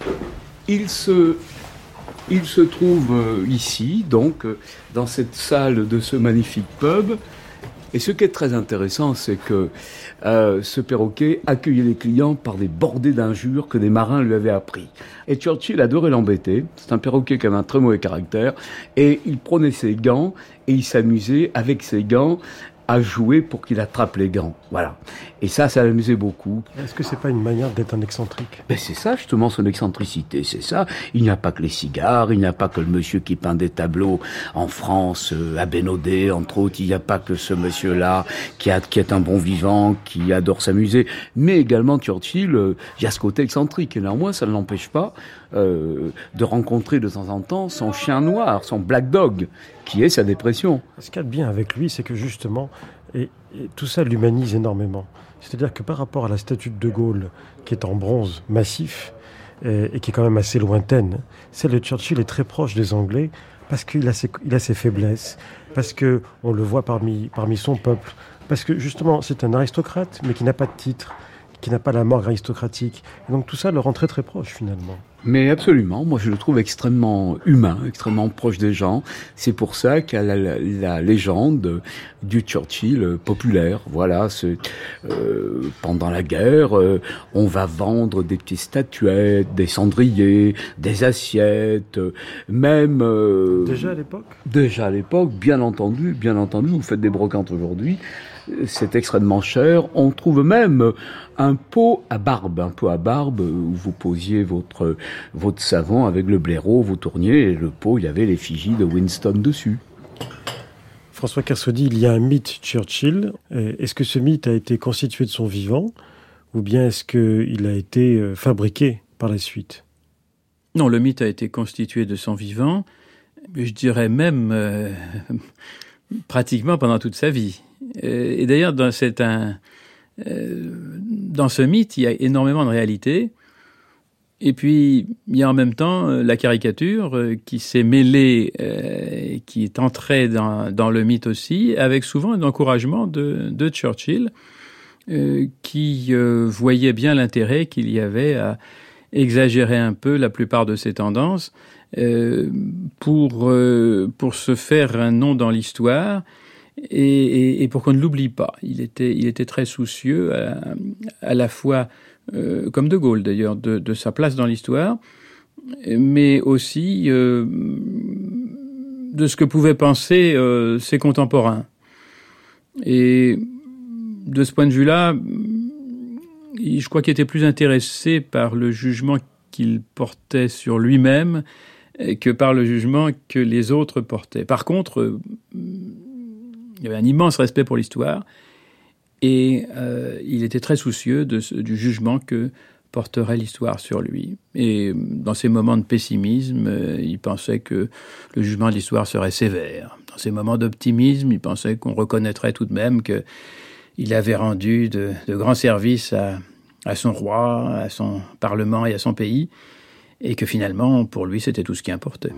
Il se, il se trouve euh, ici, donc, euh, dans cette salle de ce magnifique pub. Et ce qui est très intéressant, c'est que euh, ce perroquet accueillait les clients par des bordées d'injures que des marins lui avaient appris. Et Churchill adorait l'embêter. C'est un perroquet qui avait un très mauvais caractère. Et il prenait ses gants et il s'amusait avec ses gants à jouer pour qu'il attrape les gants. Voilà. Et ça, ça l'amusait beaucoup. Est-ce que c'est pas une manière d'être un excentrique ? Ben c'est ça, justement, son excentricité. C'est ça. Il n'y a pas que les cigares, il n'y a pas que le monsieur qui peint des tableaux en France, euh, à Bénodet, entre autres. Il n'y a pas que ce monsieur-là qui, a, qui est un bon vivant, qui adore s'amuser. Mais également, Churchill, euh, il y a ce côté excentrique. Et néanmoins, ça ne l'empêche pas euh, de rencontrer de temps en temps son chien noir, son black dog, qui est sa dépression. Ce qu'il y a de bien avec lui, c'est que justement, et, et tout ça l'humanise énormément. C'est-à-dire que par rapport à la statue de De Gaulle, qui est en bronze massif, et, et qui est quand même assez lointaine, celle de Churchill est très proche des Anglais, parce qu'il a ses, il a ses faiblesses, parce qu'on le voit parmi, parmi son peuple, parce que justement, c'est un aristocrate, mais qui n'a pas de titre, qui n'a pas la morgue aristocratique. Et donc tout ça le rend très très proche finalement. Mais absolument, moi je le trouve extrêmement humain, extrêmement proche des gens. C'est pour ça qu'il y a la, la, la légende du Churchill populaire. Voilà, c'est, euh, pendant la guerre, euh, on va vendre des petites statuettes, des cendriers, des assiettes, même... Euh, déjà à l'époque ? Déjà à l'époque, bien entendu, bien entendu, vous faites des brocantes aujourd'hui. C'est extrêmement cher. On trouve même un pot à barbe, un pot à barbe où vous posiez votre, votre savon avec le blaireau, vous tourniez et le pot, il y avait l'effigie de Winston dessus. François Kersaudy, il y a un mythe Churchill. Est-ce que ce mythe a été constitué de son vivant ou bien est-ce qu'il a été fabriqué par la suite ? Non, le mythe a été constitué de son vivant, je dirais même euh, pratiquement pendant toute sa vie. Et d'ailleurs, dans, c'est un, euh, dans ce mythe, il y a énormément de réalité. Et puis, il y a en même temps euh, la caricature euh, qui s'est mêlée, euh, qui est entrée dans, dans le mythe aussi, avec souvent un encouragement de, de Churchill, euh, qui euh, voyait bien l'intérêt qu'il y avait à exagérer un peu la plupart de ses tendances euh, pour, euh, pour se faire un nom dans l'histoire et, et, et pour qu'on ne l'oublie pas. Il était, il était très soucieux, à, à la fois, euh, comme De Gaulle d'ailleurs, de, de sa place dans l'histoire, mais aussi euh, de ce que pouvaient penser euh, ses contemporains. Et de ce point de vue-là, je crois qu'il était plus intéressé par le jugement qu'il portait sur lui-même que par le jugement que les autres portaient. Par contre, il y avait un immense respect pour l'histoire et euh, il était très soucieux de, du jugement que porterait l'histoire sur lui. Et dans ces moments de pessimisme, il pensait que le jugement de l'histoire serait sévère. Dans ces moments d'optimisme, il pensait qu'on reconnaîtrait tout de même qu'il avait rendu de, de grands services à, à son roi, à son parlement et à son pays, et que finalement, pour lui, c'était tout ce qui importait.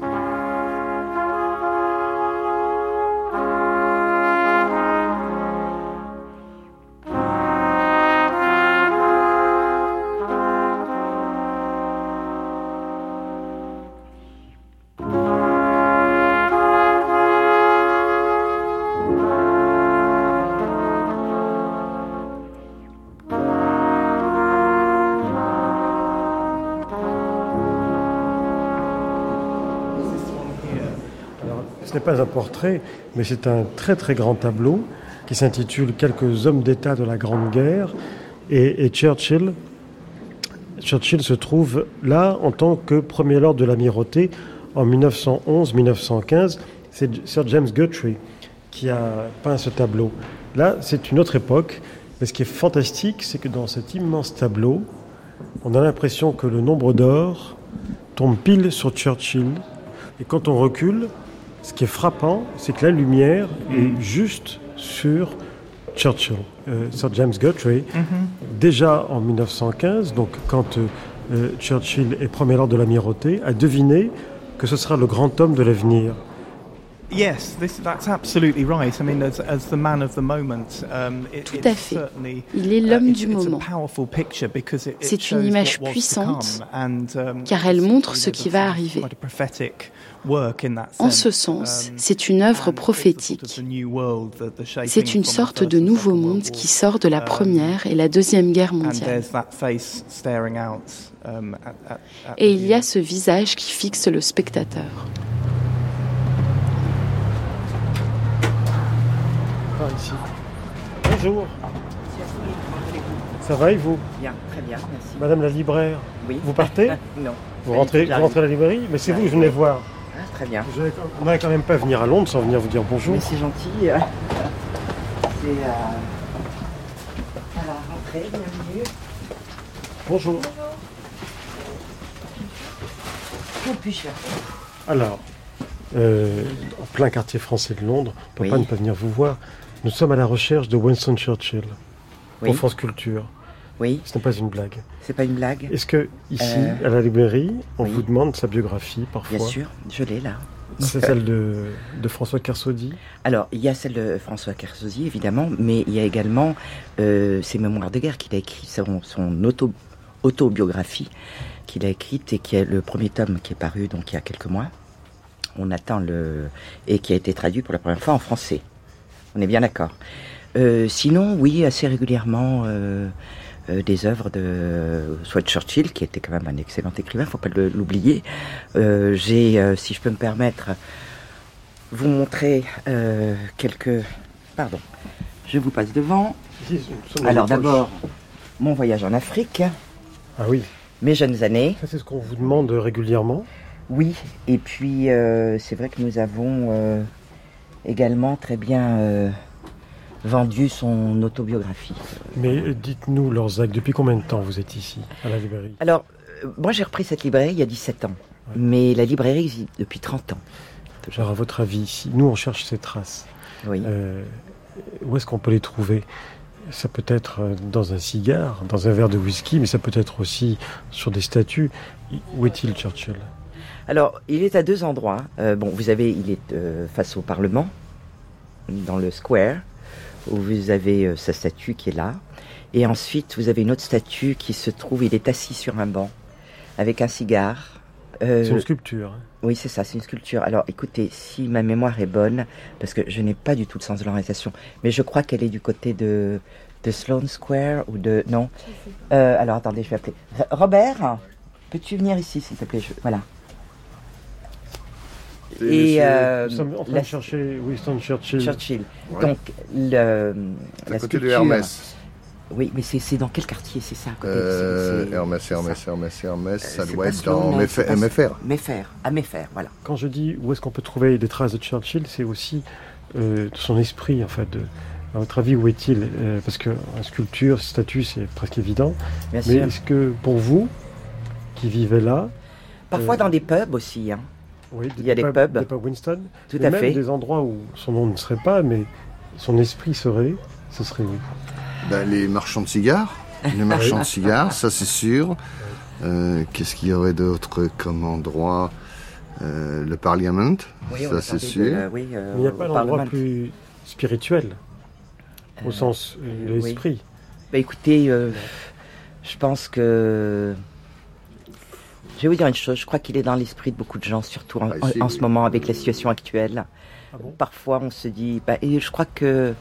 Ce n'est pas un portrait, mais c'est un très très grand tableau qui s'intitule « Quelques hommes d'État de la Grande Guerre ». Et, et Churchill, Churchill se trouve là en tant que premier lord de l'Amirauté en dix-neuf cent onze dix-neuf cent quinze. C'est Sir James Guthrie qui a peint ce tableau. Là, c'est une autre époque. Mais ce qui est fantastique, c'est que dans cet immense tableau, on a l'impression que le nombre d'or tombe pile sur Churchill. Et quand on recule, ce qui est frappant, c'est que la lumière est juste sur Churchill. Euh, Sir James Guthrie, mm-hmm. déjà en dix-neuf cent quinze, donc quand euh, Churchill est premier lord de l'Amirauté, a deviné que ce sera le grand homme de l'avenir. Yes, this, that's absolutely right. I mean, as, as the man of the moment, um, it, Tout à fait. Il est l'homme du moment. C'est une image puissante, car elle montre ce qui va arriver. En ce sens, c'est une œuvre prophétique. C'est une sorte de nouveau monde qui sort de la Première et la Deuxième Guerre mondiale. Et il y a ce visage qui fixe le spectateur. Ici. Bonjour. Ça va et vous? Bien, très bien, merci. Madame la libraire, oui. Vous partez? Non. Vous rentrez, vous rentrez à la librairie? Mais c'est vous que je venais voir. Ah, très bien. Vous on n'allait quand même pas venir à Londres sans venir vous dire bonjour. Mais c'est gentil. C'est euh... Alors, rentrez, bienvenue. Bonjour. Bonjour. Que puis-je faire? Alors, euh, en plein quartier français de Londres, on ne peut oui. pas ne pas venir vous voir. Nous sommes à la recherche de Winston Churchill pour oui. France Culture. Oui. Ce n'est pas une blague. C'est pas une blague. Est-ce que ici, euh... à la librairie, on oui. vous demande sa biographie parfois? Bien sûr, je l'ai là. C'est celle de, de François Kersaudy? Alors, il y a celle de François Kersaudy, évidemment, mais il y a également euh, ses mémoires de guerre qu'il a écrit, son, son auto, autobiographie qu'il a écrite et qui est le premier tome qui est paru donc il y a quelques mois. On attend le et qui a été traduit pour la première fois en français. On est bien d'accord. Euh, sinon, oui, assez régulièrement euh, euh, des œuvres de soit de Churchill, qui était quand même un excellent écrivain, faut pas le, l'oublier. Euh, j'ai, euh, si je peux me permettre, vous montrer euh, quelques. Pardon, je vous passe devant. Alors d'abord, mon voyage en Afrique. Ah oui. Mes jeunes années. Ça, c'est ce qu'on vous demande régulièrement. Oui, et puis euh, c'est vrai que nous avons euh, également très bien euh, vendu son autobiographie. Mais dites-nous, Lorzac, depuis combien de temps vous êtes ici, à la librairie? Alors, euh, moi j'ai repris cette librairie il y a dix-sept ans, ouais. mais la librairie existe depuis trente ans. Alors, à votre avis, ici, nous on cherche ces traces. Oui. Euh, où est-ce qu'on peut les trouver? Ça peut être dans un cigare, dans un verre de whisky, mais ça peut être aussi sur des statues. Où est-il, Churchill? Alors, il est à deux endroits. Euh, bon, vous avez, il est euh, face au Parlement, dans le Square, où vous avez euh, sa statue qui est là. Et ensuite, vous avez une autre statue qui se trouve, il est assis sur un banc, avec un cigare, Euh, c'est une sculpture. Hein. Oui, c'est ça, c'est une sculpture. Alors, écoutez, si ma mémoire est bonne, parce que je n'ai pas du tout le sens de l'orientation, mais je crois qu'elle est du côté de, de Sloane Square ou de... Non. Euh, alors, attendez, je vais appeler. Robert, peux-tu venir ici, s'il te plaît? je... Voilà. Et euh, nous sommes en train la... de chercher Winston Churchill. Churchill. Ouais. Donc, le, la côté de Hermès. Oui, mais c'est, c'est dans quel quartier, c'est ça à côté, euh, c'est, c'est... Hermès, Hermès, Hermès, Hermès, ça c'est doit être dans Méfaire. Méfaire, à Méfaire, voilà. Quand je dis où est-ce qu'on peut trouver des traces de Churchill, c'est aussi euh, son esprit, en fait. De, à votre avis, où est-il euh, Parce qu'une sculpture, statue, c'est presque évident. Bien mais sûr. Est-ce que pour vous, qui vivez là... Parfois euh, dans des pubs aussi, hein. Oui, il y a des pubs. Des pubs Winston. Tout et à même fait. Des endroits où son nom ne serait pas, mais son esprit serait, ce serait où? Ben, les marchands de cigares. Les marchands de cigares, ça c'est sûr. Euh, qu'est-ce qu'il y aurait d'autre comme endroit? euh, Le Parliament, oui, ça c'est sûr. La, oui, euh, il n'y a pas d'endroit plus spirituel, au euh, sens de euh, l'esprit. Oui. Bah, écoutez, euh, je pense que... Je vais vous dire une chose, je crois qu'il est dans l'esprit de beaucoup de gens, surtout en, ah, en, en ce moment avec la situation actuelle. Ah bon? Parfois on se dit... Bah, et je crois que...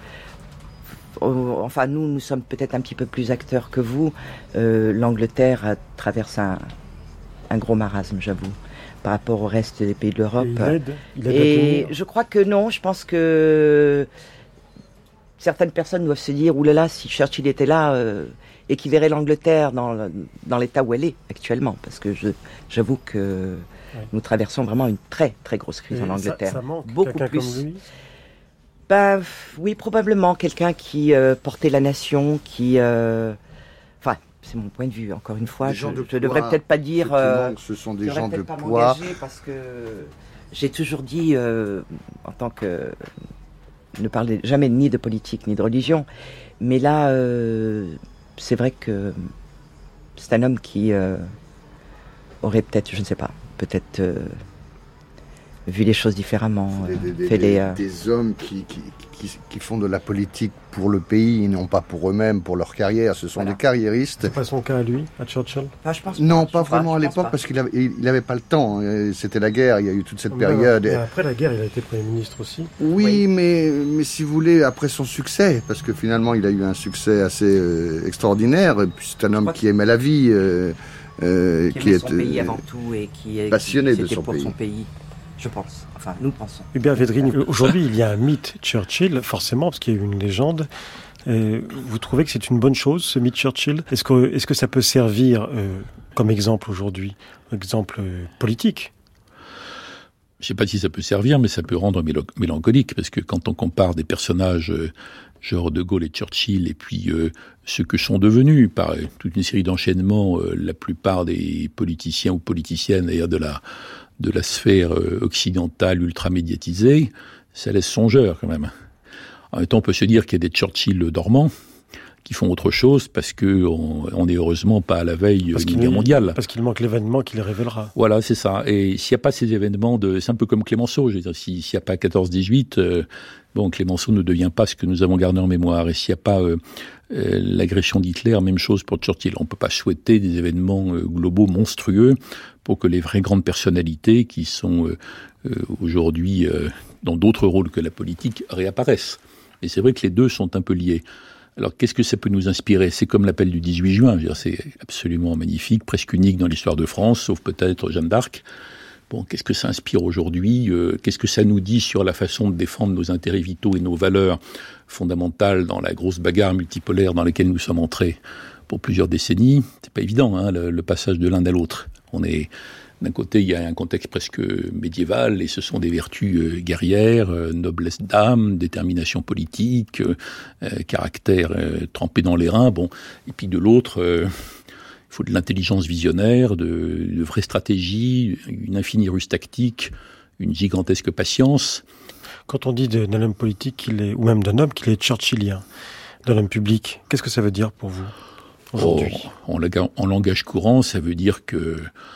Enfin, nous, nous sommes peut-être un petit peu plus acteurs que vous. Euh, L'Angleterre traverse un, un gros marasme, j'avoue, par rapport au reste des pays de l'Europe. Et, il aide, il aide Et je crois que non, je pense que certaines personnes doivent se dire, oulala, si Churchill était là euh, et qu'il verrait l'Angleterre dans, dans l'état où elle est actuellement, parce que je, j'avoue que ouais. nous traversons vraiment une très, très grosse crise Et en Angleterre. Ça, ça manque beaucoup quelqu'un plus. Comme lui. Ben, oui, probablement quelqu'un qui euh, portait la nation, qui... Euh... Enfin, c'est mon point de vue, encore une fois. Je ne devrais peut-être pas dire... Euh, ce sont des gens de poids. Parce que j'ai toujours dit, euh, en tant que... Ne parlez jamais ni de politique ni de religion. Mais là, euh, c'est vrai que c'est un homme qui euh, aurait peut-être, je ne sais pas, peut-être... Euh, vu les choses différemment. Des, des, fait des, les, euh... des hommes qui, qui, qui, qui font de la politique pour le pays, et non pas pour eux-mêmes, pour leur carrière. Ce sont voilà. des carriéristes. C'est pas son cas à lui, à Churchill? Enfin, je pense Non, pas, pas vraiment pas, à l'époque, parce qu'il n'avait il avait pas le temps. C'était la guerre, il y a eu toute cette mais période. Mais après la guerre, il a été Premier ministre aussi. Oui, oui, Mais, mais si vous voulez, après son succès, parce que finalement, il a eu un succès assez euh, extraordinaire. Et puis c'est un homme qui aimait la vie. Euh, euh, qui, qui aimait est, son pays avant tout et qui est passionné qui, de son pour pays. son pays. Je pense. Enfin, nous pensons. Hubert Védrine, aujourd'hui, il y a un mythe Churchill, forcément, parce qu'il y a eu une légende. Et vous trouvez que c'est une bonne chose, ce mythe Churchill? Est-ce que, est-ce que ça peut servir euh, comme exemple aujourd'hui, exemple euh, politique? Je ne sais pas si ça peut servir, mais ça peut rendre mélo- mélancolique, parce que quand on compare des personnages euh, genre De Gaulle et Churchill, et puis euh, ceux que sont devenus par euh, toute une série d'enchaînements, euh, la plupart des politiciens ou politiciennes, d'ailleurs de la de la sphère occidentale ultra-médiatisée, ça laisse songeur quand même. En même temps, on peut se dire qu'il y a des Churchill dormants qui font autre chose parce qu'on on est heureusement pas à la veille d'une guerre mondiale. Parce qu'il manque l'événement qui les révélera. Voilà, c'est ça. Et s'il n'y a pas ces événements, de, c'est un peu comme Clémenceau. Je veux dire, s'il n'y a pas quatorze dix-huit, euh, bon, Clémenceau ne devient pas ce que nous avons gardé en mémoire. Et s'il n'y a pas euh, euh, l'agression d'Hitler, même chose pour Churchill. On ne peut pas souhaiter des événements euh, globaux monstrueux pour que les vraies grandes personnalités qui sont euh, euh, aujourd'hui euh, dans d'autres rôles que la politique réapparaissent. Et c'est vrai que les deux sont un peu liés. Alors, qu'est-ce que ça peut nous inspirer? C'est comme l'appel du dix-huit juin. Je veux dire, c'est absolument magnifique, presque unique dans l'histoire de France, sauf peut-être Jeanne d'Arc. Bon, qu'est-ce que ça inspire aujourd'hui? euh, Qu'est-ce que ça nous dit sur la façon de défendre nos intérêts vitaux et nos valeurs fondamentales dans la grosse bagarre multipolaire dans laquelle nous sommes entrés pour plusieurs décennies? C'est pas évident, hein, le, le passage de l'un à l'autre. On est... D'un côté, il y a un contexte presque médiéval, et ce sont des vertus euh, guerrières, euh, noblesse d'âme, détermination politique, euh, euh, caractère euh, trempé dans les reins. Bon, et puis de l'autre, euh, il faut de l'intelligence visionnaire, de, de vraies stratégies, une infinie ruse tactique, une gigantesque patience. Quand on dit d'un homme politique qu'il est, ou même d'un homme qu'il est churchillien, d'un homme public, qu'est-ce que ça veut dire pour vous aujourd'hui? Oh, en, en langage courant, ça veut dire que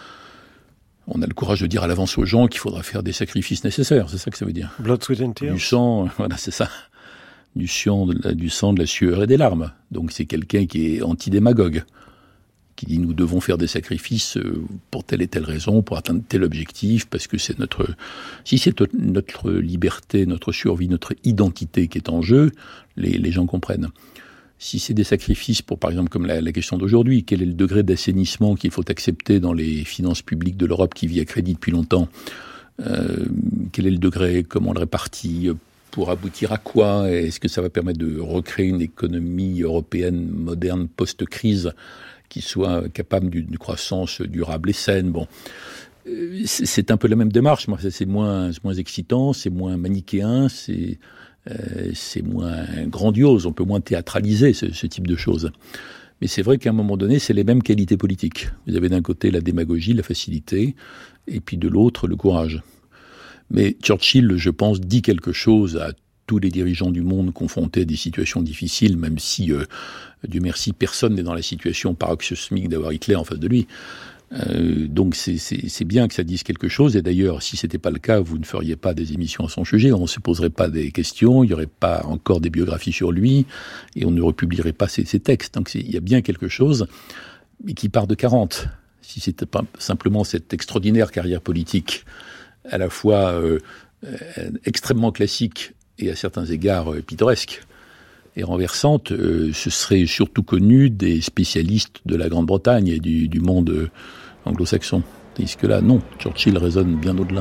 on a le courage de dire à l'avance aux gens qu'il faudra faire des sacrifices nécessaires, c'est ça que ça veut dire. Blood, sweat and tears. Du sang, voilà, c'est ça. Du sang, de la, du sang, de la sueur et des larmes. Donc c'est quelqu'un qui est anti-démagogue, qui dit nous devons faire des sacrifices pour telle et telle raison, pour atteindre tel objectif, parce que c'est notre, si c'est notre liberté, notre survie, notre identité qui est en jeu, les, les gens comprennent. Si c'est des sacrifices pour, par exemple, comme la, la question d'aujourd'hui, quel est le degré d'assainissement qu'il faut accepter dans les finances publiques de l'Europe qui vit à crédit depuis longtemps, euh, quel est le degré, comment on le répartit, pour aboutir à quoi? Est-ce que ça va permettre de recréer une économie européenne moderne post-crise qui soit capable d'une croissance durable et saine? Bon, c'est un peu la même démarche. Moi, c'est moins, c'est moins excitant, c'est moins manichéen, c'est, euh, c'est moins grandiose. On peut moins théâtraliser ce, ce type de choses. Mais c'est vrai qu'à un moment donné, c'est les mêmes qualités politiques. Vous avez d'un côté la démagogie, la facilité, et puis de l'autre, le courage. Mais Churchill, je pense, dit quelque chose à tous les dirigeants du monde confrontés à des situations difficiles, même si, euh, Dieu merci, personne n'est dans la situation paroxysmique d'avoir Hitler en face de lui. Euh, donc c'est, c'est, c'est bien que ça dise quelque chose. Et d'ailleurs, si c'était pas le cas, vous ne feriez pas des émissions à son sujet, on ne se poserait pas des questions, il n'y aurait pas encore des biographies sur lui, et on ne republierait pas ses, ses textes. Donc il y a bien quelque chose, mais qui part de quarante. Si c'était pas simplement cette extraordinaire carrière politique, à la fois euh, euh, extrêmement classique et à certains égards euh, pittoresque et renversante, euh, ce serait surtout connu des spécialistes de la Grande-Bretagne et du, du monde euh, anglo-saxon. Tandis que là, non, Churchill résonne bien au-delà.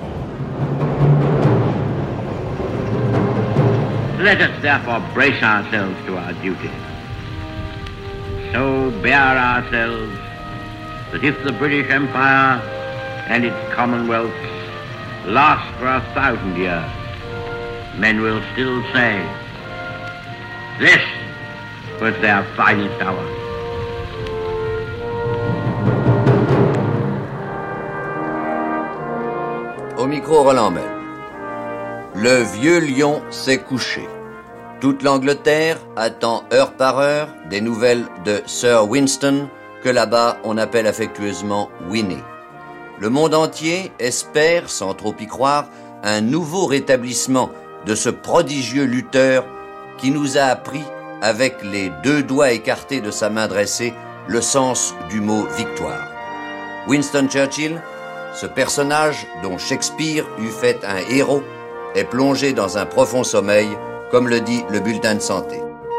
Let us therefore brace ourselves to our duty. So bear ourselves that if the British Empire and its Commonwealth last for a thousand years, men will still say, this was their finest hour. Au micro, Roland Mel. Le vieux lion s'est couché. Toute l'Angleterre attend heure par heure des nouvelles de Sir Winston, que là-bas on appelle affectueusement Winnie. Le monde entier espère, sans trop y croire, un nouveau rétablissement de ce prodigieux lutteur qui nous a appris, avec les deux doigts écartés de sa main dressée, le sens du mot victoire. Winston Churchill, ce personnage dont Shakespeare eût fait un héros, est plongé dans un profond sommeil, comme le dit le bulletin de santé.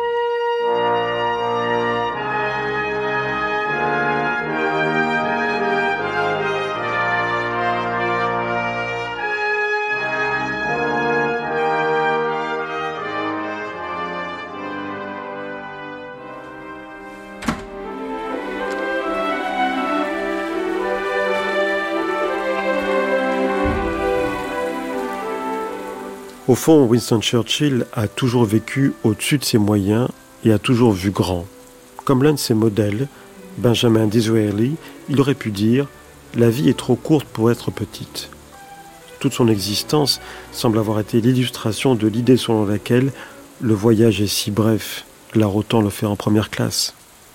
Au fond, Winston Churchill a toujours vécu au-dessus de ses moyens et a toujours vu grand. Comme l'un de ses modèles, Benjamin Disraeli, il aurait pu dire « La vie est trop courte pour être petite ». Toute son existence semble avoir été l'illustration de l'idée selon laquelle le voyage est si bref, l'art autant le faire en première classe.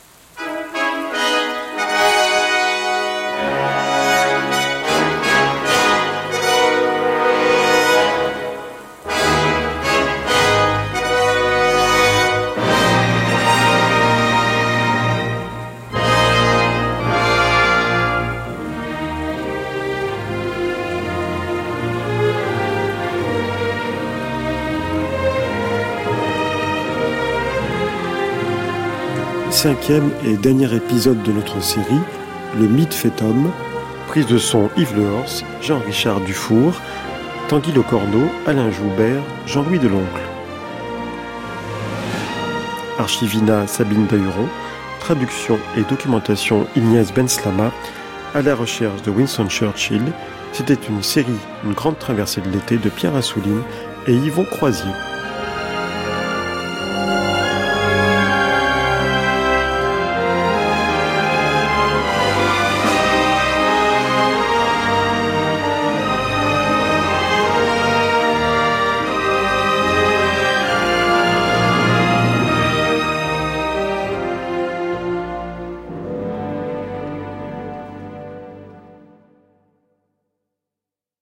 Cinquième et dernier épisode de notre série, Le mythe fait homme, prise de son Yves Lehors, Jean-Richard Dufour, Tanguy Lecorneau, Alain Joubert, Jean-Louis Deloncle. Archivina Sabine Dahuron, traduction et documentation Ignace Benslama, à la recherche de Winston Churchill. C'était une série, une grande traversée de l'été de Pierre Assouline et Yvon Croisier.